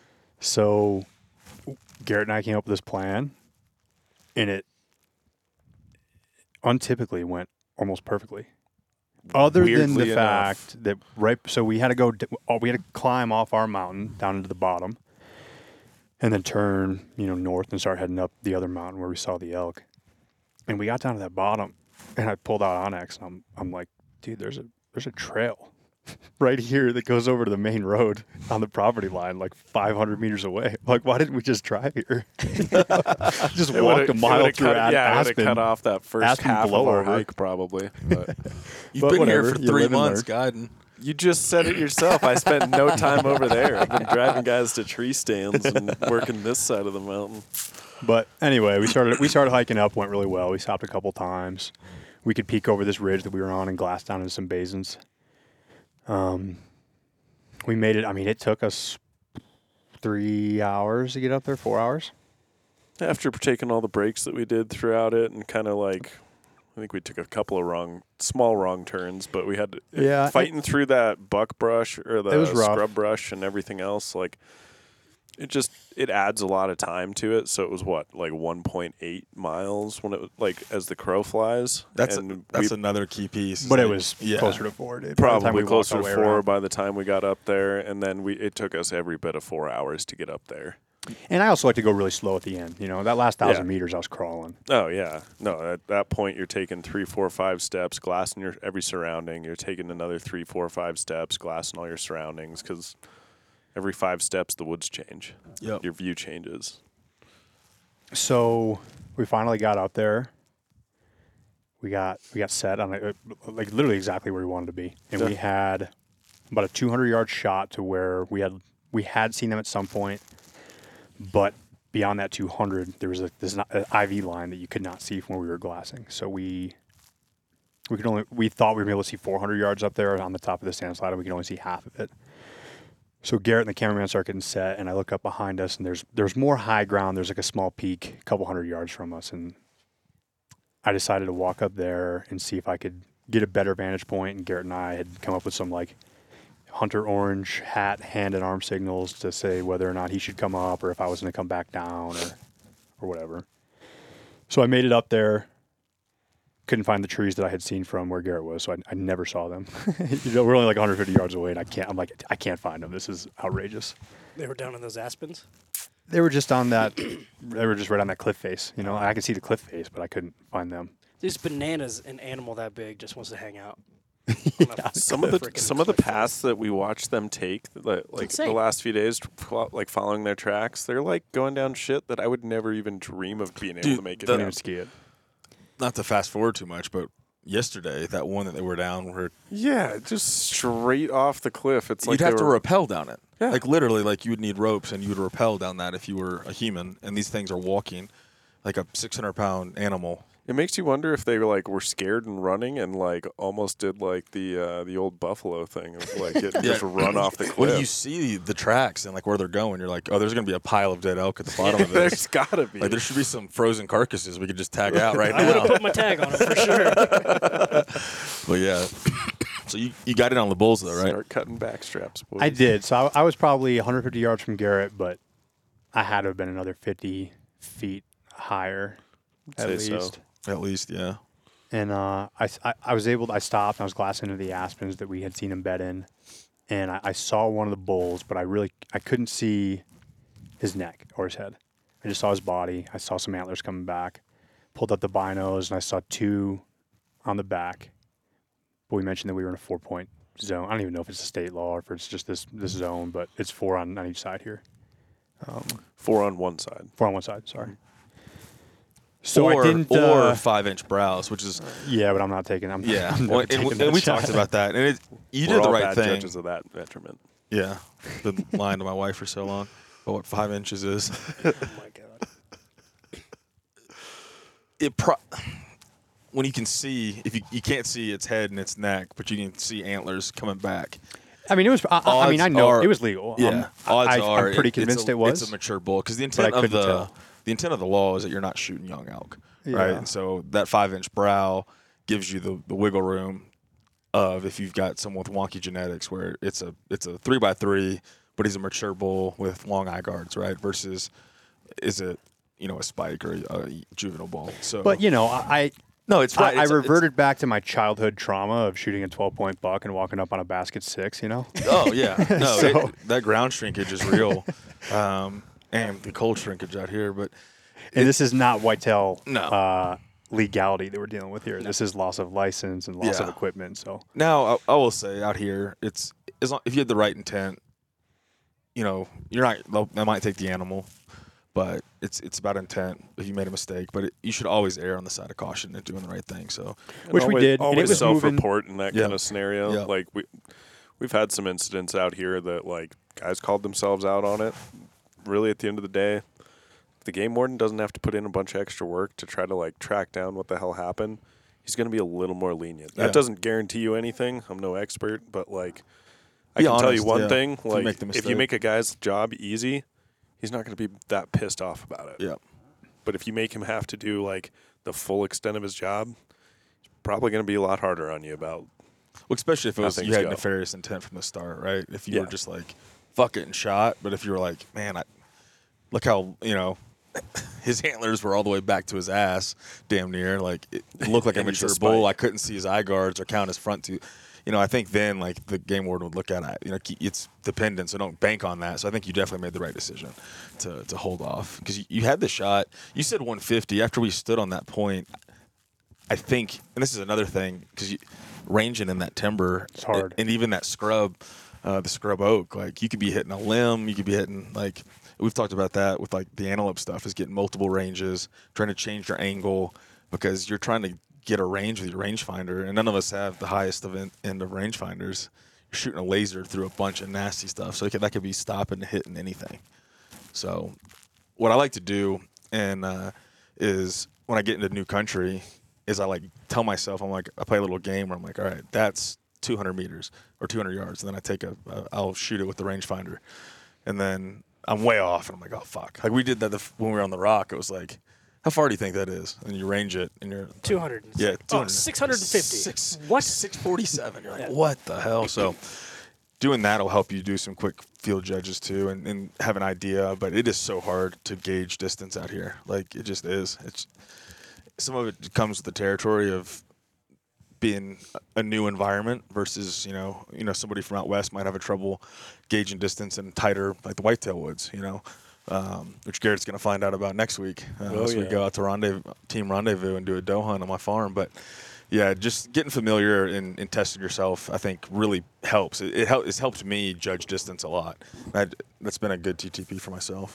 So Garrett and I came up with this plan, and it untypically went almost perfectly. Other than the Weirdly enough. fact that right, so we had to go, d- oh, we had to climb off our mountain down into the bottom, and then turn, you know, north and start heading up the other mountain where we saw the elk. And we got down to that bottom, and I pulled out Onyx, and I'm, I'm like, dude, there's a, there's a trail right here that goes over to the main road on the property line, like five hundred meters away. Like, why didn't we just drive here? Just It walk would've- a it mile would've through cut, Ad- yeah, it would've Aspen. cut off that first Aspen half of our blowover. hike probably. But You've But been whatever, here for you three live and months learn. guiding. you just said it yourself. I spent no time over there. I've been driving guys to tree stands and working this side of the mountain. But anyway, we started we started hiking up, went really well. We stopped a couple times. We could peek over this ridge that we were on and glass down into some basins. Um, we made it. I mean, it took us three hours to get up there, four hours. After taking all the breaks that we did throughout it and kind of like, I think we took a couple of wrong, small wrong turns, but we had to, Yeah, fighting through that buck brush or the It was rough. scrub brush and everything else. Like, it just, it adds a lot of time to it. So it was what, like one point eight miles when it was like as the crow flies. That's and a, that's we another key piece. But it Like, was yeah. closer to four, dude. By the time probably we walked closer all to the way four around. by the time we got up there. And then we, it took us every bit of four hours to get up there. And I also like to go really slow at the end. You know, that last thousand Yeah. meters, I was crawling. Oh yeah, no. At that point, you're taking three, four, five steps, glassing your every surrounding. You're taking another three, four, five steps, glassing all your surroundings because every five steps the woods change. Yep. Your view changes. So we finally got up there. We got we got set on it, like literally exactly where we wanted to be, and we Yeah. had about a two hundred yard shot to where we had we had seen them at some point, but beyond that two hundred, there was a this an I V line that you could not see from where we were glassing. So we we could only we thought we were able to see four hundred yards up there on the top of the sand slide, and we could only see half of it. So Garrett and the cameraman start getting set, and I look up behind us, and there's there's more high ground. There's like a small peak, a couple hundred yards from us, and I decided to walk up there and see if I could get a better vantage point. And Garrett and I had come up with some like hunter orange hat, hand and arm signals to say whether or not he should come up or if I was going to come back down or or whatever. So I made it up there. Couldn't find the trees that I had seen from where Garrett was, so I, I never saw them. You know, we're only like one hundred fifty yards away, and I can't. I'm like, I can't find them. This is outrageous. They were down in those aspens. They were just on that. They were just right on that cliff face. You know, I could see the cliff face, but I couldn't find them. These bananas, an animal that big just wants to hang out. Some of the Frickin' some of the cliff face. paths that we watched them take, like, like the insane. last few days, fo- like following their tracks, they're like going down shit that I would never even dream of being able Dude, to make it the- I down. didn't ski it. Not to fast forward too much, but yesterday that one that they were down where Yeah, just straight off the cliff. It's like you'd have they to were- rappel down it. Yeah. Like literally, like you would need ropes and you would rappel down that if you were a human. And these things are walking like a six hundred pound animal. It makes you wonder if they were like were scared and running and like almost did like the uh, the old buffalo thing of like it just run off the When cliff. you see the tracks and like where they're going, you're like, oh, there's gonna be a pile of dead elk at the bottom of There's this. gotta be. Like there should be some frozen carcasses we could just tag out right I would have now. put my tag on it for sure. But yeah, so you, you got it on the bulls though, right? Start cutting back straps. Boys. I did. So I, I was probably one hundred fifty yards from Garrett, but I had to have been another fifty feet higher at say so. least. At least, yeah. And uh, I, I, I was able to, I stopped and I was glassing into the aspens that we had seen him bed in. And I, I saw one of the bulls, but I really, I couldn't see his neck or his head. I just saw his body. I saw some antlers coming back. Pulled up the binos and I saw two on the back. But we mentioned that we were in a four point zone. I don't even know if it's a state law or if it's just this, this zone, but it's four on, on each side here. Um, Four on one side. four on one side, sorry. So or, I didn't, or uh, five inch brows, which is yeah, but I'm not taking, I'm, yeah. I'm Well, never and, taking and that we shot. talked about that, and it, you We're did the all right bad thing. judges of that measurement. Yeah, been lying to my wife for so long. But what five inches is? Oh my god. It pro- when you can see, if you you can't see its head and its neck, but you can see antlers coming back. I mean, it was. I, I mean, I Odds know are- it was legal. Yeah, Um, odds I, are I'm pretty it- convinced it's a, it was. It's a mature bull because the I intent of couldn't the tell. the intent of the law is that you're not shooting young elk, right? Yeah. And so that five inch brow gives you the, the wiggle room of if you've got someone with wonky genetics where it's a it's a three by three, but he's a mature bull with long eye guards, right? Versus is it you know a spike or a, a juvenile bull? So, But you know, I no, it's I, right. I It's- it's- reverted back to my childhood trauma of shooting a twelve point buck and walking up on a basket six. You know, Oh yeah, no, So- it, that ground shrinkage is real, um, and the cold shrinkage out here. But and this is not whitetail. No. Uh, legality that we're dealing with here. This is loss of license and loss Yeah. of equipment. So Now, I, I will say out here, it's as long, if you had the right intent, you know, you're not. they'll- They might take the animal, but it's it's about intent. If you made a mistake, but it, you should always err on the side of caution and doing the right thing. So, And Which we always, did, and it Always was moving- self-report in that Yeah. kind of scenario. Yeah. Like we, we've had some incidents out here that like guys called themselves out on it. Really, at the end of the day, the game warden doesn't have to put in a bunch of extra work to try to like track down what the hell happened. He's going to be a little more lenient. That Yeah. doesn't guarantee you anything. I'm no expert, but like I Be can tell you honest, one yeah. thing: If you like make the if you mistake. make a guy's job easy, he's not going to be that pissed off about it. yeah. But if you make him have to do like the full extent of his job, it's probably going to be a lot harder on you about. Well, especially if it How was you things had go. nefarious intent from the start, right? If you Yeah. were just like, fuck it and shot, but if you were like, man, I look how you know his antlers were all the way back to his ass, damn near. Like it looked like a And he's a mature bull. spike. I couldn't see his eye guards or count his front tooth. You know, I think then like the game warden would look at it. You know, keep- it's dependent, so don't bank on that. So I think you definitely made the right decision to to hold off because you, you had the shot. You said one fifty after we stood on that point. I think, and this is another thing because ranging in that timber, It's hard. and even that scrub, uh, the scrub oak, like you could be hitting a limb, you could be hitting like we've talked about that with like the antelope stuff is getting multiple ranges, trying to change your angle because you're trying to get a range with your rangefinder, and none of us have the highest of en- end of rangefinders. You're shooting a laser through a bunch of nasty stuff, so it could, that could be stopping, hitting anything. So, what I like to do, and uh, is when I get into new country, is I like tell myself, I'm like, I play a little game where I'm like, all right, that's two hundred meters or two hundred yards, and then I take a, a I'll shoot it with the rangefinder, and then I'm way off, and I'm like, oh fuck, like we did that the, when we were on the rock. It was like, how far do you think that is? And you range it, and you're two hundred. yeah, two hundred. Oh, six hundred fifty. Six, What? six forty-seven. You're like, Yeah. what the hell? So doing that will help you do some quick field judges too, and, and have an idea. But it is so hard to gauge distance out here. Like it just is. It's some of it comes with the territory of being a new environment versus you know you know somebody from out west might have a trouble gauging distance in tighter like the whitetail woods. You know. Um, which Garrett's going to find out about next week uh, Oh, as we yeah. go out to rendezvous, team rendezvous and do a doe hunt on my farm. But yeah, just getting familiar and, and testing yourself, I think, really helps. It, it hel- it's helped me judge distance a lot. That, that's been a good T T P for myself.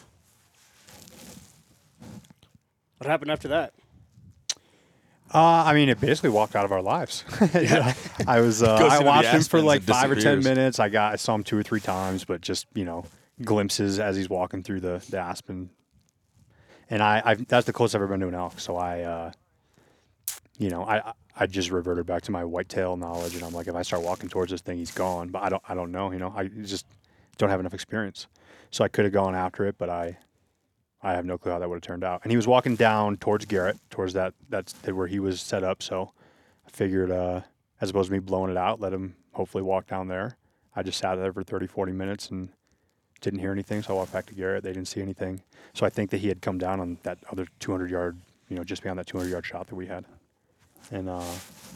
What happened after that? Uh, I mean, it basically walked out of our lives. Yeah. I was, uh, Goes I into the watched him for aspens like and five or ten disappears. minutes. I got, I saw him two or three times, but just you know, glimpses as he's walking through the, the aspen. And I, I've, that's the closest I've ever been to an elk. So I, uh, you know, I, I just reverted back to my whitetail knowledge, and I'm like, if I start walking towards this thing, he's gone. But I don't, I don't know. You know, I just don't have enough experience. So I could have gone after it, but I, I have no clue how that would have turned out. And he was walking down towards Garrett, towards that that's where he was set up. So I figured, uh, as opposed to me blowing it out, let him hopefully walk down there. I just sat there for thirty, forty minutes and didn't hear anything. So I walked back to Garrett. They didn't see anything. So I think that he had come down on that other two hundred yard, you know, just beyond that two hundred yard shot that we had. And uh,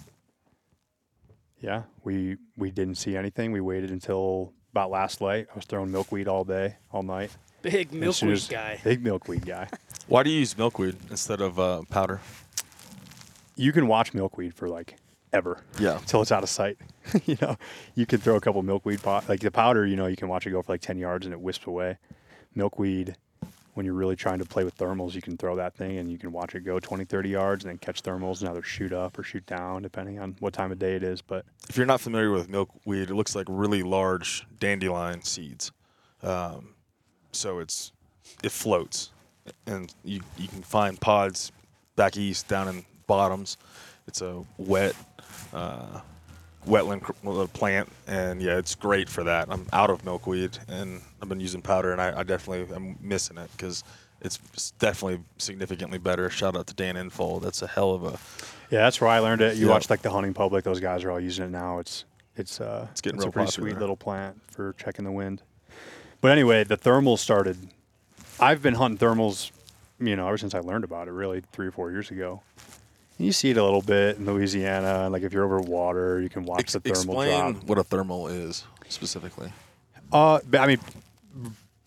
yeah, we we didn't see anything. We waited until about last light. I was throwing milkweed all day, all night. Big As soon milkweed as- guy. Big milkweed guy. Why do you use milkweed instead of uh, powder? You can watch milkweed for like ever. Yeah. Till it's out of sight. You know, you can throw a couple milkweed pot, like the powder, you know, you can watch it go for like ten yards and it wisps away. Milkweed, when you're really trying to play with thermals, you can throw that thing and you can watch it go twenty, thirty yards and then catch thermals and either shoot up or shoot down, depending on what time of day it is. But If you're not familiar with milkweed, it looks like really large dandelion seeds. Um, so it's it floats, and you you can find pods back east down in bottoms. It's a wet uh, wetland cr- uh, plant, and yeah, it's great for that. I'm out of milkweed, and I've been using powder, and I, I definitely am missing it because it's it's definitely significantly better. Shout out to Dan Infold. That's a hell of a yeah, that's where I learned it. You Yeah. watch like the hunting public; those guys are all using it now. It's it's uh, It's getting a real pretty popular. sweet little plant for checking the wind. But anyway, the thermals started. I've been hunting thermals, you know, ever since I learned about it. Really, three or four years ago. You see it a little bit in Louisiana. Like if you're over water, you can watch Ex- the thermal explain drop. what a thermal is specifically. Uh, ba- I mean,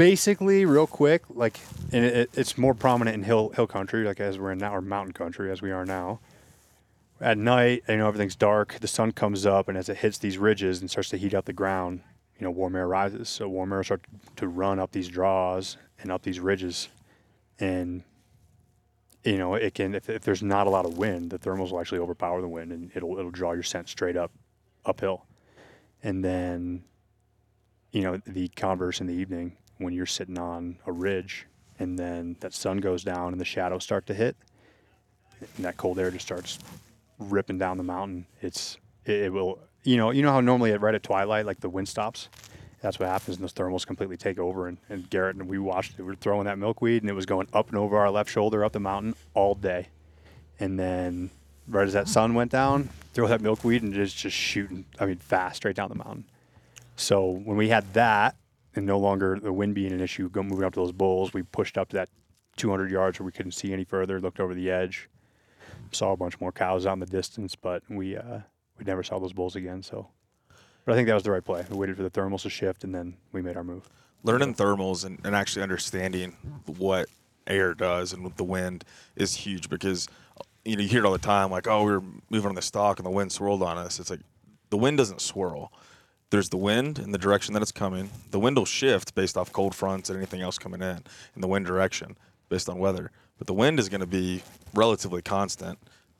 basically, real quick, like, and it, it's more prominent in hill hill country, like as we're in now, or mountain country as we are now. At night, you know, everything's dark. The sun comes up, and as it hits these ridges and starts to heat up the ground, you know, warm air rises. So warm air starts to run up these draws and up these ridges, and you know, it can if, if there's not a lot of wind, the thermals will actually overpower the wind, and it'll it'll draw your scent straight up uphill. And then, you know, the converse in the evening when you're sitting on a ridge, and then that sun goes down and the shadows start to hit, and that cold air just starts ripping down the mountain. It's it, it will you know you know how normally at right at twilight, like the wind stops. That's what happens, and those thermals completely take over. And, and Garrett and we watched it. We were throwing that milkweed, and it was going up and over our left shoulder up the mountain all day. And then right as that sun went down, throw that milkweed and just just shooting. I mean, fast straight down the mountain. So when we had that, and no longer the wind being an issue, go moving up to those bulls, we pushed up to that two hundred yards where we couldn't see any further. Looked over the edge, saw a bunch more cows out in the distance, but we uh, we never saw those bulls again. So. But I think that was the right play. We waited for the thermals to shift, and then we made our move. Learning thermals and, and actually understanding what air does and what the wind is huge because, you know, you hear it all the time, like, oh, we were moving on the stalk and the wind swirled on us. It's like the wind doesn't swirl. There's the wind and the direction that it's coming. The wind will shift based off cold fronts and anything else coming in, in the wind direction based on weather. But the wind is going to be relatively constant.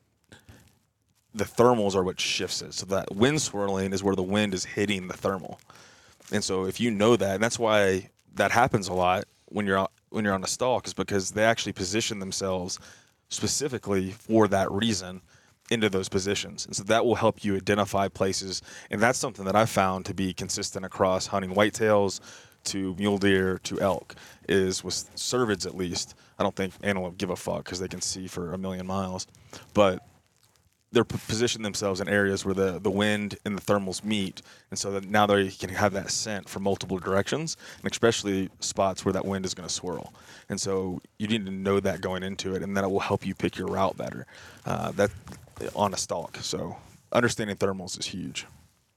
The thermals are what shifts it. So that wind swirling is where the wind is hitting the thermal. And so if you know that, and that's why that happens a lot when you're when you're on a stalk, is because they actually position themselves specifically for that reason into those positions. And so that will help you identify places. And that's something that I found to be consistent across hunting whitetails to mule deer to elk, is with cervids at least. I don't think antelope give a fuck because they can see for a million miles. But they're positioning themselves in areas where the, the wind and the thermals meet, and so that now they can have that scent from multiple directions, and especially spots where that wind is going to swirl. And so you need to know that going into it, and then it will help you pick your route better. Uh, that on a stalk. So understanding thermals is huge.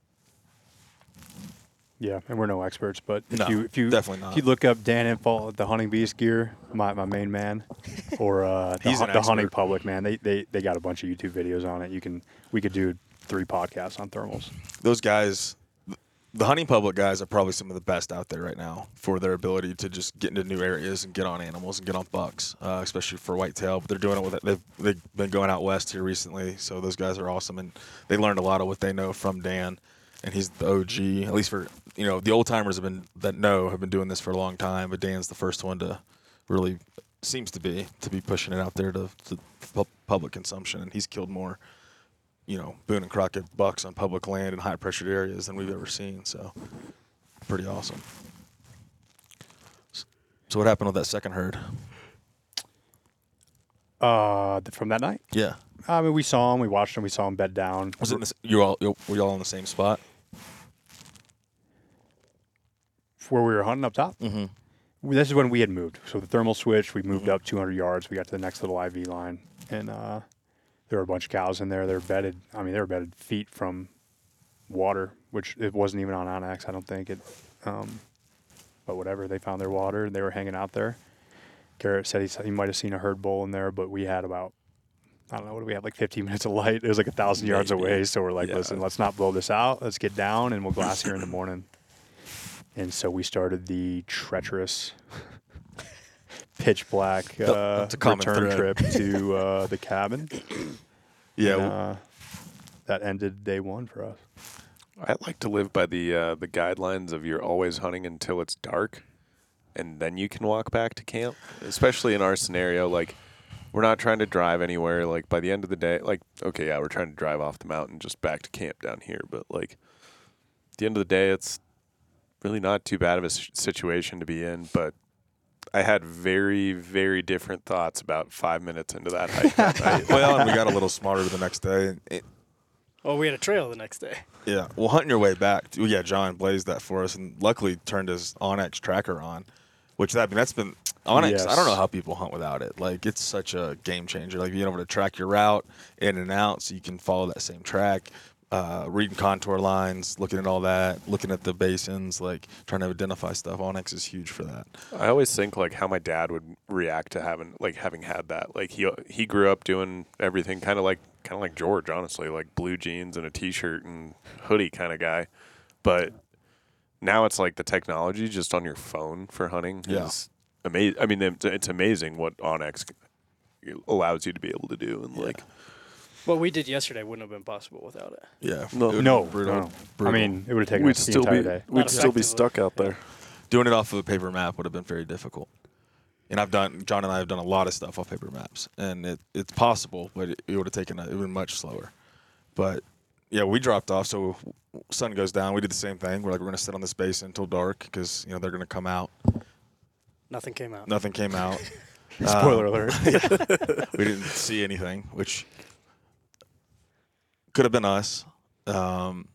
Yeah, and we're no experts, but if No, you if you definitely not. if you look up Dan Infalt, the Hunting Beast Gear, my, my main man, or uh, the, He's hu- an the Hunting expert. Public, man, they, they they got a bunch of YouTube videos on it. You can we could do three podcasts on thermals. Those guys, the hunting public guys, are probably some of the best out there right now for their ability to just get into new areas and get on animals and get on bucks, uh, especially for whitetail. But they're doing it with it. They've they've been going out west here recently, so those guys are awesome, and they learned a lot of what they know from Dan, and he's the O G. At least for you know the old timers have been that know have been doing this for a long time, but Dan's the first one to really seems to be to be pushing it out there to, to pu- public consumption, and he's killed more, you know, Boone and Crockett bucks on public land in high pressured areas than we've ever seen. So pretty awesome. So what happened with that second herd? Uh, th- from that night, Yeah. I mean, we saw him, we watched him, we saw him bed down. Was it in this, you all you, were you all in the same spot? Where we were hunting up top. Mm-hmm. This is when we had moved. So the thermal switch, we moved up two hundred yards. We got to the next little I V line, and uh, there were a bunch of cows in there. They were bedded. I mean, they were bedded feet from water, which it wasn't even on Onyx. I don't think it. Um, but whatever, they found their water and they were hanging out there. Garrett said he, he might have seen a herd bull in there, but we had about, I don't know, what do we have, like fifteen minutes of light? It was like a thousand yards Maybe. away. So we're like, Yeah. listen, let's not blow this out. Let's get down and we'll glass here in the morning. And so we started the treacherous, pitch black uh, That's a common return thread. trip to uh, the cabin. Yeah. And, well, uh, that ended day one for us. I like to live by the uh, the guidelines of you're always hunting until it's dark, and then you can walk back to camp. Especially in our scenario, like we're not trying to drive anywhere. Like by the end of the day, like okay, yeah, we're trying to drive off the mountain just back to camp down here. But like at the end of the day, it's really not too bad of a s- situation to be in. But I had very, very different thoughts about five minutes into that hike that night. well, and we got a little smarter the next day. and It, Oh, we had a trail the next day. yeah. Well, hunting your way back. Well, yeah, John blazed that for us, and luckily turned his Onyx tracker on, which that I mean that's been Onyx. Yes. I don't know how people hunt without it. Like it's such a game changer. Like being able to track your route in and out, so you can follow that same track. uh, reading contour lines, looking at all that, looking at the basins, like trying to identify stuff. Onyx is huge for that. I always think like how my dad would react to having like having had that. Like he he grew up doing everything kind of like kind of like George, honestly, like blue jeans and a t-shirt and hoodie kind of guy. But now it's like the technology just on your phone for hunting Yeah. is amazing. I mean, it's, it's amazing what Onyx allows you to be able to do, and like What we did yesterday wouldn't have been possible without it. Yeah. No. it would No, be brutal, no. I brutal. mean, it would have taken we'd us the still entire be day. we'd Not still be effectively. stuck out there. doing it off of a paper map would have been very difficult. And I've done, John and I have done a lot of stuff off paper maps, and it, it's possible, but it, it would have taken, a, it would have been much slower. But yeah, we dropped off. So sun goes down. We did the same thing. We're like, we're going to sit on this basin until dark because, you know, they're going to come out. Nothing came out. Nothing came out. Spoiler Um, alert. We didn't see anything, which could have been us. Um,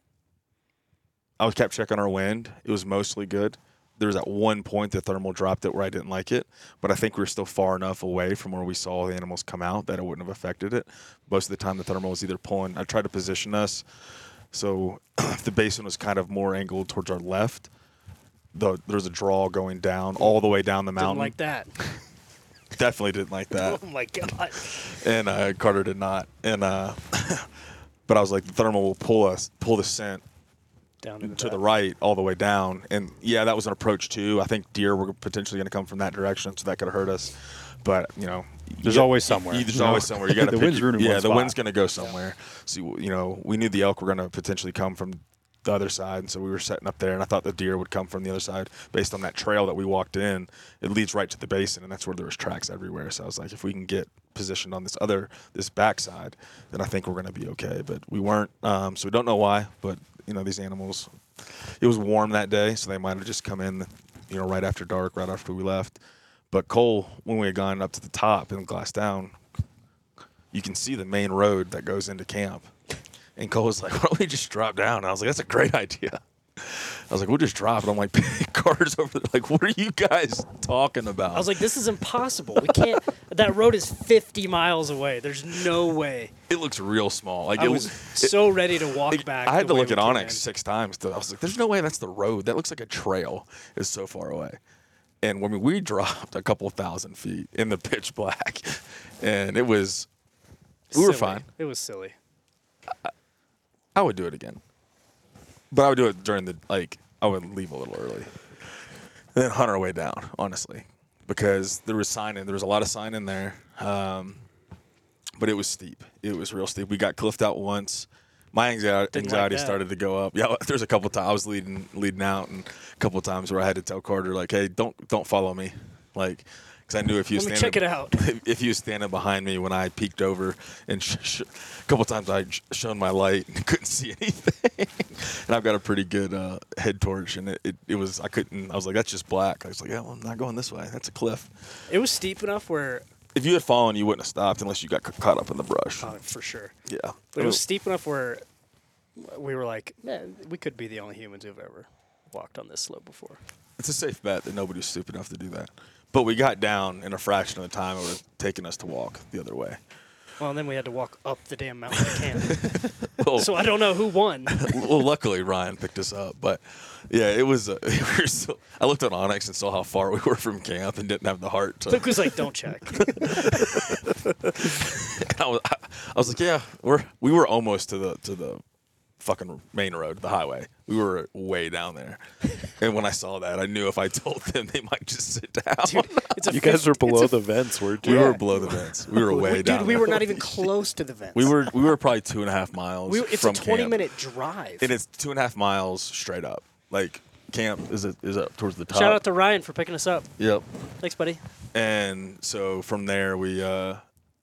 I was kept checking our wind. It was mostly good. There was at one point the thermal dropped it where I didn't like it, but I think we were still far enough away from where we saw the animals come out that it wouldn't have affected it. Most of the time the thermal was either pulling. I tried to position us so if the basin was kind of more angled towards our left, the, there was a draw going down all the way down the Didn't mountain. like that. Definitely didn't like that. Oh my god. And uh, Carter did not. And uh, but I was like, the thermal will pull us, pull the scent Down into to that. the right all the way down. And yeah, that was an approach too. I think deer were potentially going to come from that direction, so that could have hurt us. But you know, There's you- always somewhere. You, there's You know? always somewhere. You got to The pick. wind's your- rooting yeah, one the spot. wind's going to go somewhere. So you know, we knew the elk were going to potentially come from the other side, and so we were setting up there. And I thought the deer would come from the other side based on that trail that we walked in. It leads right to the basin, and that's where there was tracks everywhere. So I was like, if we can get positioned on this other this backside, then I think we're going to be okay. But we weren't. Um, so we don't know why. But you know, these animals. It was warm that day, so they might have just come in, you know, right after dark, right after we left. But Cole, when we had gone up to the top and glassed down, you can see the main road that goes into camp. And Cole was like, why don't we just drop down? And I was like, that's a great idea. I was like, we'll just drop. And I'm like, Carter's over there. Like, what are you guys talking about? I was like, this is impossible. We can't. That road is fifty miles away. There's no way. it looks real small. Like I it was it- so ready to walk Like, back. I had the to way look we at came Onyx in. six times. To, I was like, "There's no way that's the road. That looks like a trail. It's so far away." And when we, we dropped a couple thousand feet in the pitch black, and it was, we were Silly. fine. It was silly. I would do it again, but I would do it during the like. I would leave a little early, and then hunt our way down. Honestly, because there was signing. There was a lot of sign in there, um, but it was steep. It was real steep. We got cliffed out once. My anxiety, Didn't like anxiety that. started to go up. Yeah, there's a couple times I was leading leading out, and a couple of times where I had to tell Carter like, "Hey, don't don't follow me," like, because I knew if he was Let me standing, check it out. if he was standing behind me when I peeked over, and sh- sh- a couple times I sh- shone my light and couldn't see anything, and I've got a pretty good uh, head torch, and it, it it was I couldn't. I was like, "That's just black." I was like, "Yeah, well, I'm not going this way. That's a cliff." It was steep enough where, If you had fallen, you wouldn't have stopped unless you got c- caught up in the brush. uh, for sure. Yeah, But it was steep enough where we were like, man, we could be the only humans who've ever walked on this slope before. It's a safe bet that nobody was stupid enough to do that. But we got down in a fraction of the time it would have taken us to walk the other way. Well, and then we had to walk up the damn mountain to camp. Well, So I don't know who won. well, luckily Ryan picked us up. But yeah, it was. Uh, we were so, I looked on Onyx and saw how far we were from camp and didn't have the heart to. Luke was like, don't check. And I was, I, I was like, yeah, we're we were almost to the to the fucking main road, the highway. We were way down there. And when I saw that, I knew if I told them, they might just sit down. Dude, it's a You guys fifty were below it's a the vents, weren't we you? were below the vents. We were way Dude, down. we there. were not even close to the vents. We were we were probably two and a half miles We, it's from a twenty camp. minute drive. And it's two and a half miles straight up. Like camp is it is up towards the top. Shout out to Ryan for picking us up. Yep. Thanks, buddy. And so from there we uh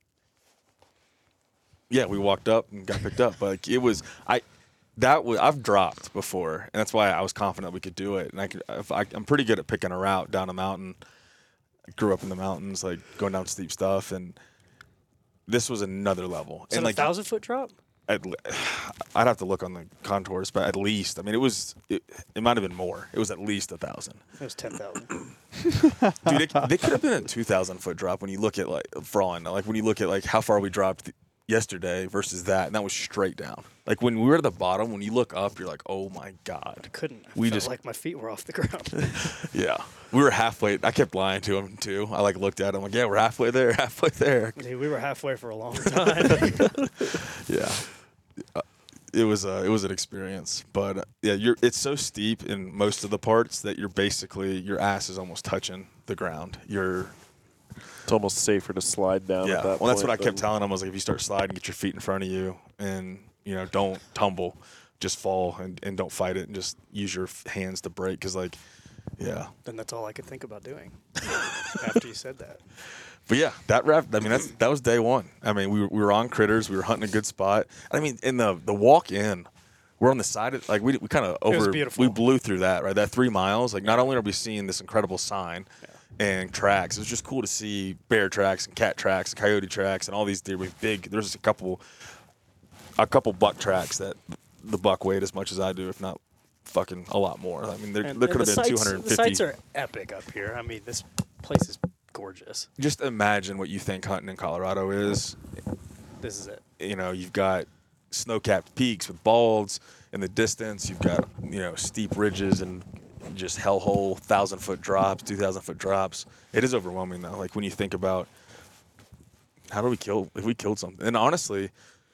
yeah, we walked up and got picked up. Like it was I that was I've dropped before, and that's why I was confident we could do it. And I could if I, I'm pretty good at picking a route down a mountain. I grew up in the mountains, like going down steep stuff, and this was another level. Is and it like a thousand foot drop? at, le- I'd have to look on the contours, but at least I mean it was it, it might have been more. It was at least a thousand. It was ten thousand. Dude, it, they could have been a two thousand foot drop when you look at like for all I know, like when you look at like how far we dropped, the, yesterday versus that, and that was straight down. Like when we were at the bottom, when you look up, you're like, oh my god. I couldn't. I We felt just- like my feet were off the ground. Yeah, we were halfway. I kept lying to him too. I like looked at him like, yeah, we're halfway there, halfway there. Dude, we were halfway for a long time. Yeah, Uh, it was uh, it was an experience, but uh, yeah, you're it's so steep in most of the parts that you're basically your ass is almost touching the ground. You're It's almost safer to slide down. yeah. At that Well, that's what I point kept than- telling him. I was like, if you start sliding, get your feet in front of you, and you know, don't tumble, just fall and, and don't fight it, and just use your f- hands to brake. Because like, yeah. Then that's all I could think about doing after you said that. But yeah, that wrapped. I mean, that's that was day one. I mean, we were, we were on critters. We were hunting a good spot. I mean, in the the walk in, we're on the side of like we we kind of over. was beautiful. We blew through that right. That three miles. Like not only are we seeing this incredible sign and tracks, it was just cool to see bear tracks and cat tracks and coyote tracks and all these. They were big. There's a couple, a couple buck tracks that the buck weighed as much as I do, if not fucking a lot more. I mean, there And- there and could have the been two sights- hundred The fifty. sights are epic up here. I mean, this place is gorgeous. Just imagine what you think hunting in Colorado is. This is it. You know, you've got snow-capped peaks with balds in the distance. You've got, you know, steep ridges and just hellhole thousand-foot drops, two thousand-foot drops. It is overwhelming, though. Like, when you think about how do we kill, if we killed something. And honestly,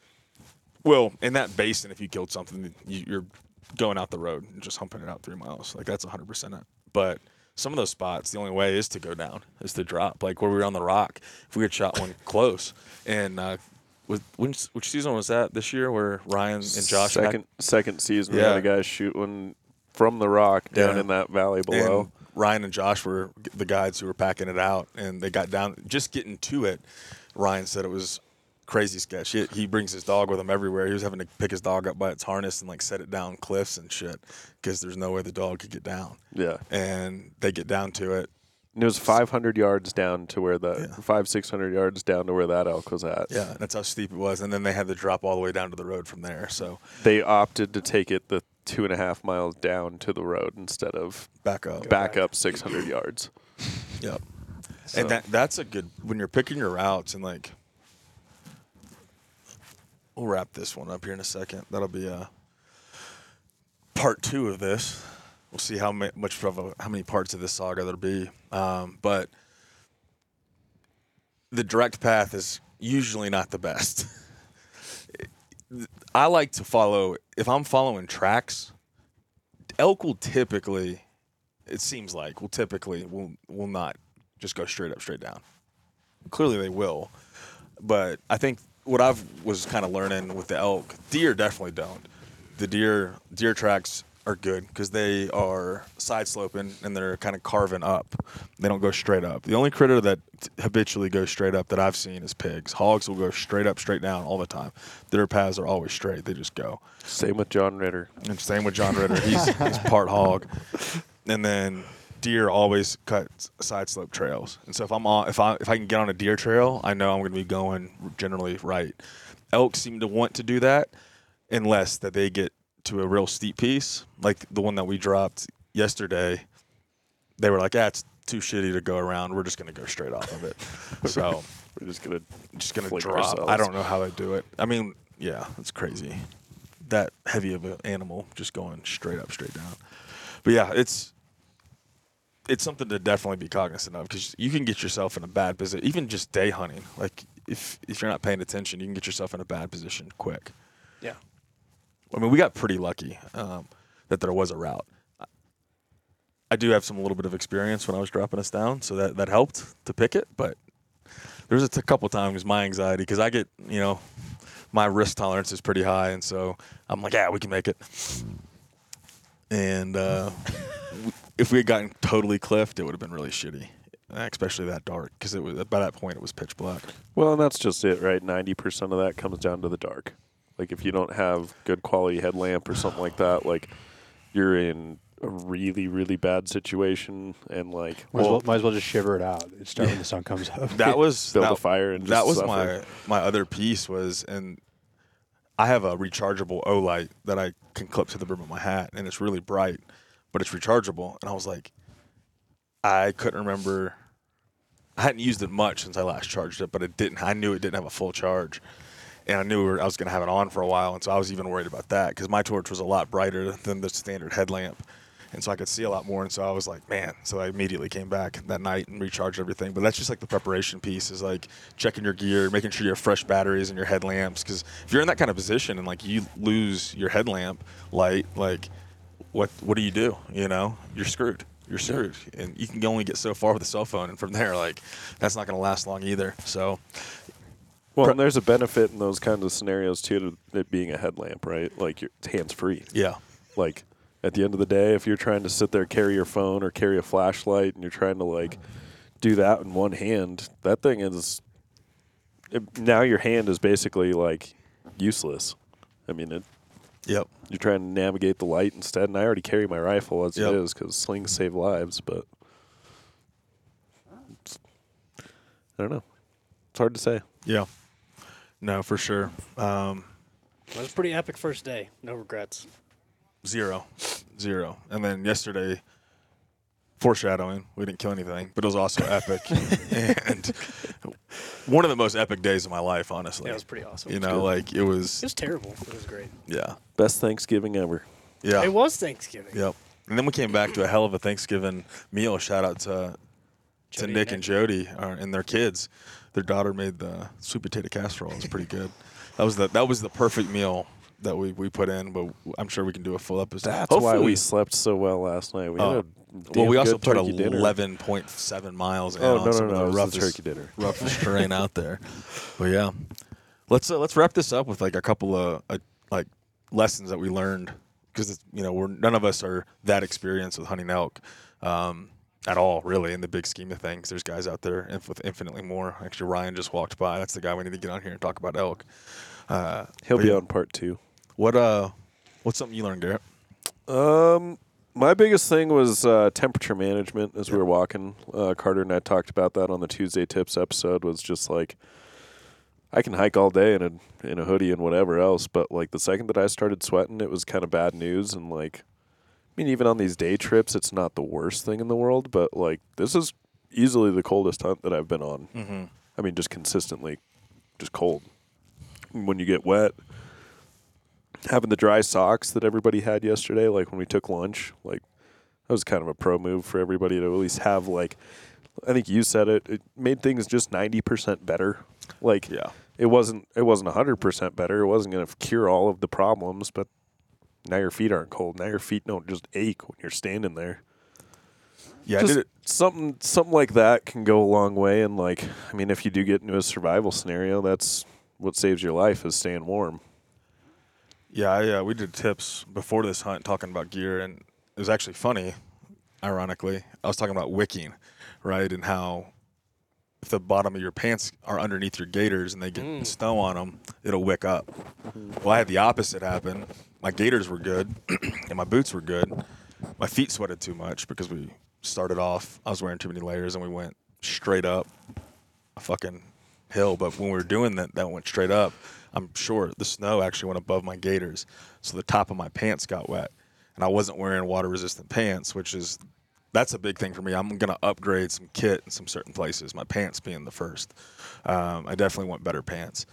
well, in that basin, if you killed something, you, you're going out the road and just humping it out three miles. Like, that's one hundred percent it. But some of those spots, the only way is to go down, is to drop. Like, where we were on the rock, if we had shot one close. And, uh, with, which, which season was that this year where Ryan and Josh had- second second season, we Yeah. had a guy shoot one from the rock down Yeah. in that valley below. And Ryan and Josh were the guides who were packing it out, and they got down. Just getting to it, Ryan said it was crazy sketch. He, he brings his dog with him everywhere. He was having to pick his dog up by its harness and like set it down cliffs and shit because there's no way the dog could get down. Yeah, And they get down to it. and it was five hundred yards down to where the Yeah. five six hundred yards down to where that elk was at. Yeah, that's how steep it was. And then they had to drop all the way down to the road from there. So They opted to take it the two and a half miles down to the road instead of back up. back back. up six hundred yards. Yep. So- And that that's a good when you're picking your routes and like we'll wrap this one up here in a second. That'll be uh part two of this. We'll see how ma- much of a, how many parts of this saga there'll be. Um, but the direct path is usually not the best. I like to follow if I'm following tracks. Elk will typically, it seems like, will typically will will not just go straight up, straight down. Clearly they will, but I think what I've was kind of learning with the elk, deer definitely don't. The deer deer tracks are good because they are side sloping and they're kind of carving up. They don't go straight up. The only critter that t- habitually goes straight up that I've seen is pigs. Hogs will go straight up, straight down all the time. Their paths are always straight. They just go. Same with John Ritter. And same with John Ritter. He's, he's part hog. And then deer always cut s- side slope trails. And so if I'm on, if I if I can get on a deer trail, I know I'm going to be going generally right. Elk seem to want to do that unless that they get to a real steep piece, like the one that we dropped yesterday. They were like, "Yeah, it's too shitty to go around. We're just going to go straight off of it." So We're just gonna just going to Flick drop. ourselves. I don't know how they do it. I mean, yeah, it's crazy. That heavy of an animal just going straight up, straight down. But yeah, it's it's something to definitely be cognizant of because you can get yourself in a bad position. Even just day hunting, like if if you're not paying attention, you can get yourself in a bad position quick. Yeah. I mean, we got pretty lucky um, that there was a route. I do have some a little bit of experience when I was dropping us down, so that, that helped to pick it. But there was a t- couple times my anxiety because I get, you know, my risk tolerance is pretty high, and so I'm like, yeah, we can make it. And uh, w- if we had gotten totally cliffed, it would have been really shitty, especially that dark because it was by that point it was pitch black. Well, and that's just it, right? ninety percent of that comes down to the dark. Like, if you don't have good quality headlamp or something like that, like, you're in a really, really bad situation. And, like, Might, as well, well, might as well just shiver it out. It's start when the sun comes up. That was build that, a fire and just that was suffer. my my other piece was, and I have a rechargeable O light that I can clip to the brim of my hat, and it's really bright, but it's rechargeable. And I was like, I couldn't remember. I hadn't used it much since I last charged it, but it didn't. I knew it didn't have a full charge, and I knew we were, I was going to have it on for a while, and so I was even worried about that because my torch was a lot brighter than the standard headlamp, and so I could see a lot more. And so I was like, man. So I immediately came back that night and recharged everything. But that's just like the preparation piece is like checking your gear, making sure you have fresh batteries in your headlamps. Because if you're in that kind of position and like you lose your headlamp light, like what what do you do? You know, you're screwed. You're screwed, and you can only get so far with a cell phone, and from there, like that's not going to last long either. So. Well, and there's a benefit in those kinds of scenarios too to it being a headlamp, right? Like your hands free. Yeah. Like at the end of the day, if you're trying to sit there, carry your phone or carry a flashlight, and you're trying to like do that in one hand, that thing is it, now your hand is basically like useless. I mean, it. Yep. You're trying to navigate the light instead, and I already carry my rifle as Yep. it is because slings save lives, but it's, I don't know. It's hard to say. Yeah. No, for sure. Um, It was a pretty epic first day. No regrets. Zero. Zero. And then yesterday, foreshadowing, we didn't kill anything, but it was also epic. And one of the most epic days of my life, honestly. Yeah, it was pretty awesome. You It was know, good. like it was, It was terrible. It was great. yeah. Best Thanksgiving ever. Yeah. It was Thanksgiving. Yep. And then we came back to a hell of a Thanksgiving meal. Shout out to, to Jody Nick and and Jody uh, and their kids. Their daughter made the sweet potato casserole. It was pretty good. That was the that was the perfect meal that we, we put in, but I'm sure we can do a full episode. That's why Hopefully- we slept so well last night. We Oh. had a Well, damn we also good put turkey dinner. eleven point seven miles in Oh, on no, some no, of no, the it was the roughest, turkey dinner. roughest terrain out there. But yeah, let's uh, let's wrap this up with like a couple of uh, like lessons that we learned because you know we're none of us are that experienced with hunting elk um, at all, really, in the big scheme of things. There's guys out there inf- with infinitely more. Actually, Ryan just walked by. That's the guy we need to get on here and talk about elk. Uh, He'll but be yeah. on part two. What uh, what's something you learned, Garrett? Um, my biggest thing was uh, temperature management as we were walking. Uh, Carter and I talked about that on the Tuesday Tips episode. Was just like I can hike all day in a in a hoodie and whatever else, but like the second that I started sweating, it was kind of bad news. And like, I mean, even on these day trips, it's not the worst thing in the world, but like this is easily the coldest hunt that I've been on. Mm-hmm. I mean, just consistently, just cold. When you get wet, having the dry socks that everybody had yesterday, like when we took lunch, like that was kind of a pro move for everybody to at least have. Like, I think you said it, it made things just ninety percent better. Like, Yeah. it wasn't it wasn't one hundred percent better. It wasn't going to cure all of the problems, but now your feet aren't cold. Now your feet don't just ache when you're standing there. Yeah, I Just did it. something something like that can go a long way. And like, I mean, if you do get into a survival scenario, that's what saves your life is staying warm. Yeah, I, uh, we did tips before this hunt talking about gear, and it was actually funny, ironically. I was talking about wicking, right, and how if the bottom of your pants are underneath your gaiters and they get Mm. snow on them, it'll wick up. Well, I had the opposite happen. My gaiters were good, and my boots were good. My feet sweated too much because we started off, I was wearing too many layers, and we went straight up a fucking hill. But when we were doing that, that went straight up. I'm sure the snow actually went above my gaiters, so the top of my pants got wet, and I wasn't wearing water-resistant pants, which is that's a big thing for me. I'm gonna upgrade some kit in some certain places. My pants being the first. Um, I definitely want better pants,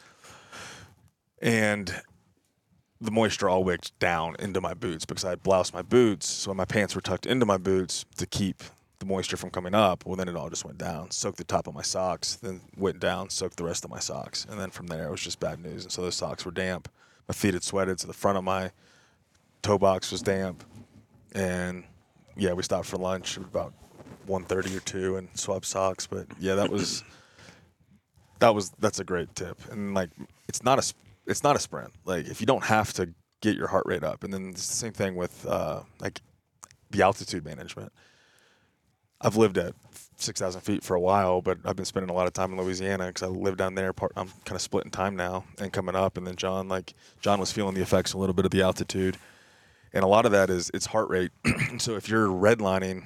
and the moisture all wicked down into my boots because I had bloused my boots, so my pants were tucked into my boots to keep the moisture from coming up. Well, then it all just went down, soaked the top of my socks, then went down, soaked the rest of my socks, and then from there it was just bad news. And so those socks were damp. My feet had sweated, so the front of my toe box was damp. And yeah, we stopped for lunch at about one thirty or two and swapped socks. But yeah, that was that was that's a great tip. And like, it's not a sp- it's not a sprint. Like if you don't have to get your heart rate up, and then it's the same thing with uh, like the altitude management. I've lived at six thousand feet for a while, but I've been spending a lot of time in Louisiana because I live down there. Part, I'm kind of splitting time now and coming up. And then John, like John was feeling the effects a little bit of the altitude. And a lot of that is it's heart rate. So if you're redlining,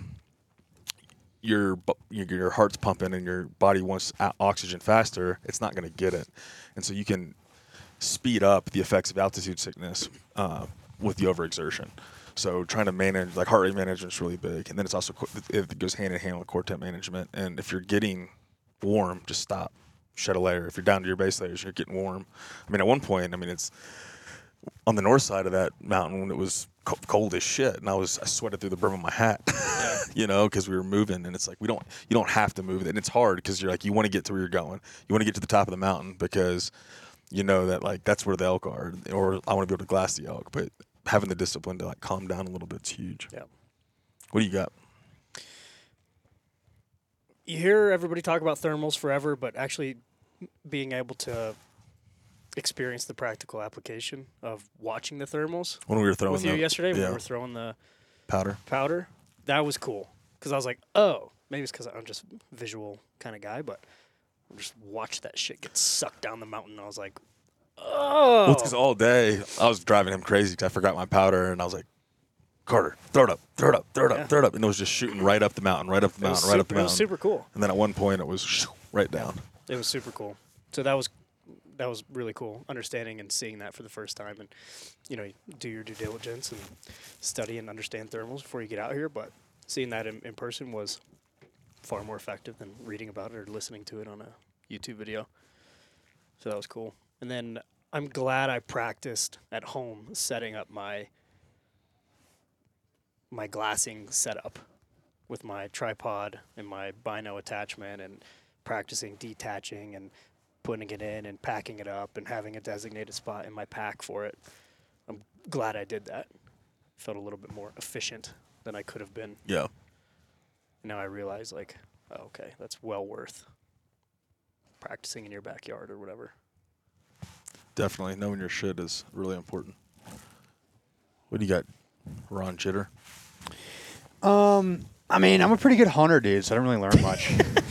your bu- your your heart's pumping and your body wants o- oxygen faster, it's not going to get it. And so you can speed up the effects of altitude sickness uh, with the overexertion. So trying to manage, like heart rate management is really big. And then it's also, co- it goes hand in hand with core temp management. And if you're getting warm, just stop. shed a layer. If you're down to your base layers, you're getting warm. I mean, at one point, I mean, it's on the north side of that mountain when it was co- cold as shit, and I was I sweated through the brim of my hat, you know, because we were moving, and it's like we don't you don't have to move it, and it's hard because you're like you want to get to where you're going, you want to get to the top of the mountain because you know that like that's where the elk are, or I want to be able to glass the elk, but having the discipline to like calm down a little bit is huge. Yeah. What do you got? You hear everybody talk about thermals forever, but actually being able to experience the practical application of watching the thermals When we were throwing with you the, yesterday, when yeah, we were throwing the powder. powder, that was cool. Because I was like, oh, maybe it's because I'm just a visual kind of guy, but I just watched that shit get sucked down the mountain. I was like, oh. Well, it's because all day I was driving him crazy because I forgot my powder, and I was like, Carter, throw it up, throw it up, throw it up, Yeah. throw it up. And it was just shooting right up the mountain, right up the It was mountain, right up the super- It mountain. was super cool. And then at one point it was shoo, right down. It was super cool. So that was that was really cool, understanding and seeing that for the first time. And, you know, you do your due diligence and study and understand thermals before you get out here. But seeing that in, in person was far more effective than reading about it or listening to it on a YouTube video. So that was cool. And then I'm glad I practiced at home setting up my my glassing setup with my tripod and my bino attachment and practicing detaching and putting it in and packing it up and having a designated spot in my pack for it. I'm glad I did that. Felt a little bit more efficient than I could have been. Yeah. Now I realize, like, oh, okay, that's well worth practicing in your backyard or whatever. Definitely. Knowing your shit is really important. What do you got, Ron Jitter? Um, I mean, I'm a pretty good hunter, dude, so I don't really learn much.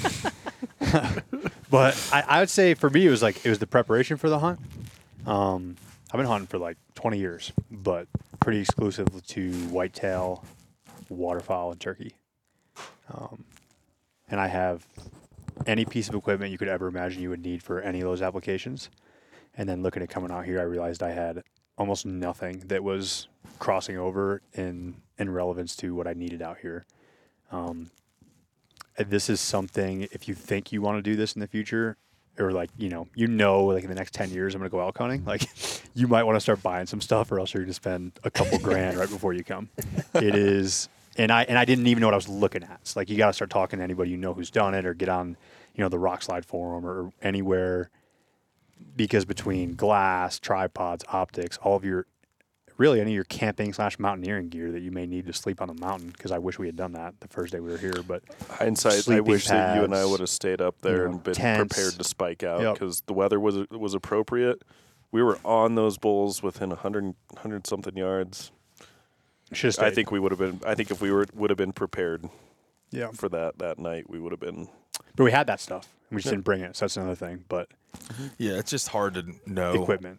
But I, I would say for me, it was like it was the preparation for the hunt. Um, I've been hunting for like twenty years, but pretty exclusive to whitetail, waterfowl, and turkey. Um, and I have any piece of equipment you could ever imagine you would need for any of those applications. And then looking at coming out here, I realized I had almost nothing that was crossing over in in relevance to what I needed out here. Um, and this is something, if you think you want to do this in the future, or like, you know, you know, like in the next ten years, I'm going to go elk hunting. Like, you might want to start buying some stuff, or else you're going to spend a couple grand right before you come. It is, and I and I didn't even know what I was looking at. It's like you got to start talking to anybody you know who's done it, or get on, you know, the Rock Slide forum or anywhere, because between glass, tripods, optics, all of your, really any of your camping slash mountaineering gear that you may need to sleep on the mountain, because I wish we had done that the first day we were here. But Hindsight, I sleeping wish that you and I pads, would have stayed up there you know, and been tents. prepared to spike out Yep. because the weather was was appropriate. We were on those bulls within one hundred, one hundred something yards. should have I stayed. think we would have been. I think if we were would have been prepared yeah. for that that night, we would have been. But we had that stuff. We just Yeah. didn't bring it. So that's another thing. But Yeah, it's just hard to know equipment.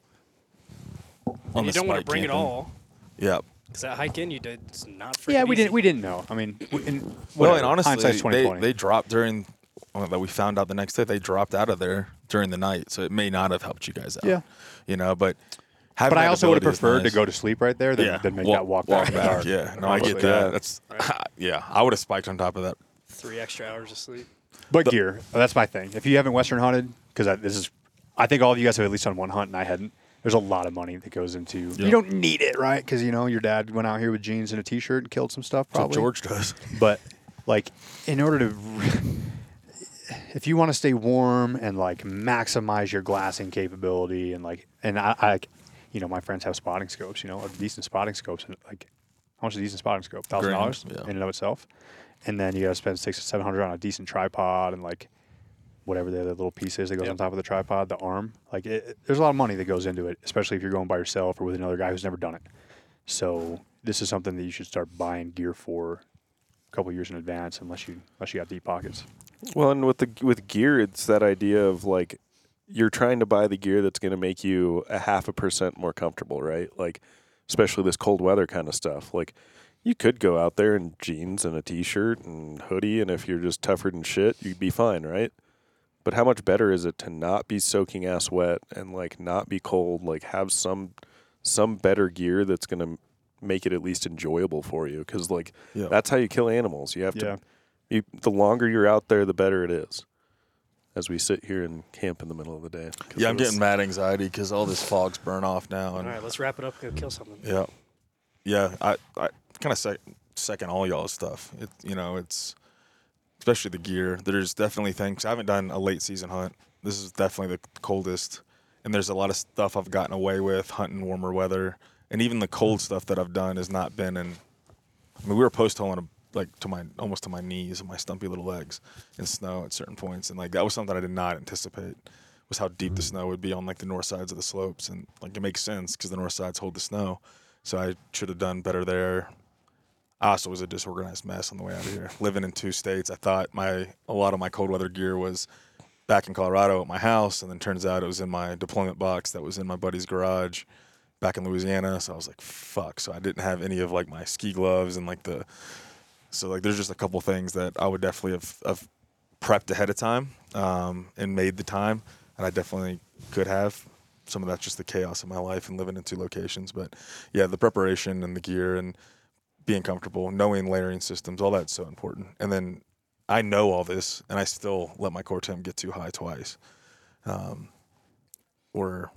on you the don't want to spike bring it camping. all. Yeah. Because that hike in you did, it's not freaking Yeah, we easy. didn't. We didn't know. I mean, we, in, Well, whatever. and honestly, hindsight's twenty they, twenty. they dropped during well, that we found out the next day. They dropped out of there during the night, so it may not have helped you guys out. Yeah. you know, but having But I that also would have ability is preferred nice. to go to sleep right there than, yeah, than make walk, that walk back. in the dark. Yeah, no, I honestly. get that. Yeah. That's yeah, I would have spiked on top of that. Three extra hours of sleep. But gear, that's my thing. If you haven't Western hunted, because this is, I think all of you guys have at least done one hunt, and I hadn't. There's a lot of money that goes into. Yeah. You don't need it, right? Because you know your dad went out here with jeans and a t-shirt and killed some stuff. That's what Probably George does. But like, in order to, if you want to stay warm and like maximize your glassing capability, and like, and I, I, you know, my friends have spotting scopes. You know, a decent spotting scopes, and like, how much is a decent spotting scope? Thousand dollars Grand, yeah. in and of itself. And then you got to spend six or seven hundred on a decent tripod and like whatever the other little piece is that goes Yep. on top of the tripod, the arm. Like, it, it- there's a lot of money that goes into it, especially if you're going by yourself or with another guy who's never done it. So this is something that you should start buying gear for a couple years in advance, unless you unless you got deep pockets. Well, and with the with gear, it's that idea of like you're trying to buy the gear that's going to make you a half a percent more comfortable, right? Like, especially this cold weather kind of stuff. Like, you could go out there in jeans and a t-shirt and hoodie, and if you're just tougher than shit, you'd be fine, right? But how much better is it to not be soaking ass wet and like not be cold? Like, have some some better gear that's going to make it at least enjoyable for you, because like Yeah. that's how you kill animals. You have Yeah. to. You, the longer you're out there, the better it is. as we sit here and camp in the middle of the day. 'Cause Yeah, I'm it was- getting mad anxiety because all this fog's burn off now. All And right, let's wrap it up and go kill something. yeah, yeah, I, I kind of sec- second all y'all's stuff. It, you know, it's especially the gear. There's definitely things. I haven't done a late season hunt. This is definitely the coldest, and there's a lot of stuff I've gotten away with hunting warmer weather, and even the cold stuff that I've done has not been in. I mean, we were post holing a, like to my almost to my knees and my stumpy little legs in snow at certain points, and like that was something I did not anticipate. Was how deep the snow would be on like the north sides of the slopes, and like it makes sense because the north sides hold the snow. So I should have done better there. I also was a disorganized mess on the way out of here. Living in two states, I thought my a lot of my cold weather gear was back in Colorado at my house, and then turns out it was in my deployment box that was in my buddy's garage back in Louisiana. So I was like, fuck. So I didn't have any of like my ski gloves and like the so like there's just a couple things that I would definitely have, have prepped ahead of time um, and made the time, and I definitely could have. Some of that's just the chaos of my life and living in two locations. But yeah, the preparation and the gear and being comfortable, knowing layering systems, all that's so important. And then I know all this, and I still let my core temp get too high twice. Um, or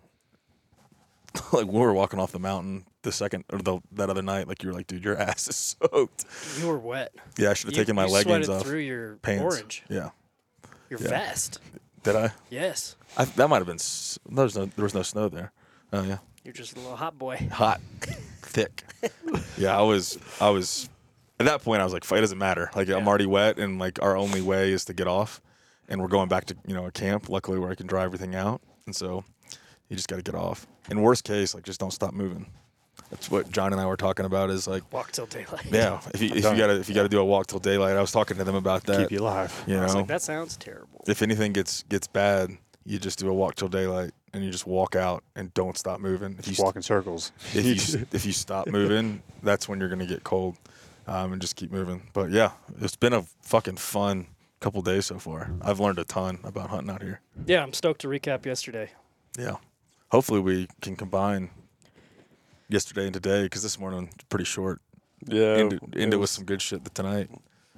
like when we were walking off the mountain the second or the that other night, like you were like, dude, your ass is soaked. You were wet. Yeah, I should have You- taken my you leggings sweated off. through your Pants. orange, Yeah. your Yeah. vest. Did I? Yes, I that might have been. s- There was no. There was no snow there. Oh yeah. you're just a little hot boy. Hot, thick. Yeah, I was. I was. At that point, I was like, "It doesn't matter. Like, I'm Yeah. already wet, and like our only way is to get off, and we're going back to you know a camp. Luckily, where I can dry everything out, and so you just got to get off. In worst case, like just don't stop moving. That's what John and I were talking about. Is like, Walk till daylight. yeah, if you if you done it. gotta if you gotta do a walk till daylight. I was talking to them about that. Keep you alive. You I was know, like, that sounds terrible. if anything gets gets bad, you just do a walk till daylight, and you just walk out and don't stop moving. If you Just walk in circles. if you if you stop moving, that's when you're gonna get cold, um, and just keep moving. But yeah, it's been a fucking fun couple days so far. I've learned a ton about hunting out here. Yeah, I'm stoked to recap yesterday. Yeah, hopefully we can combine yesterday and today because this morning was pretty short. Yeah, Ended, it ended with was- some good shit tonight.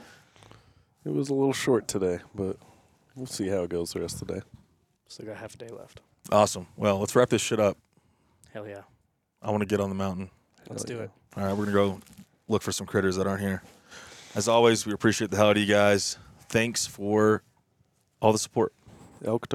It was a little short today, but we'll see how it goes the rest of the day. Still got half a day left. Awesome. Well, let's wrap this shit up. Hell yeah. I want to get on the mountain. Let's Hell do yeah. it. All right, we're gonna go look for some critters that aren't here. As always, we appreciate the hell out of you guys. Thanks for all the support. Elk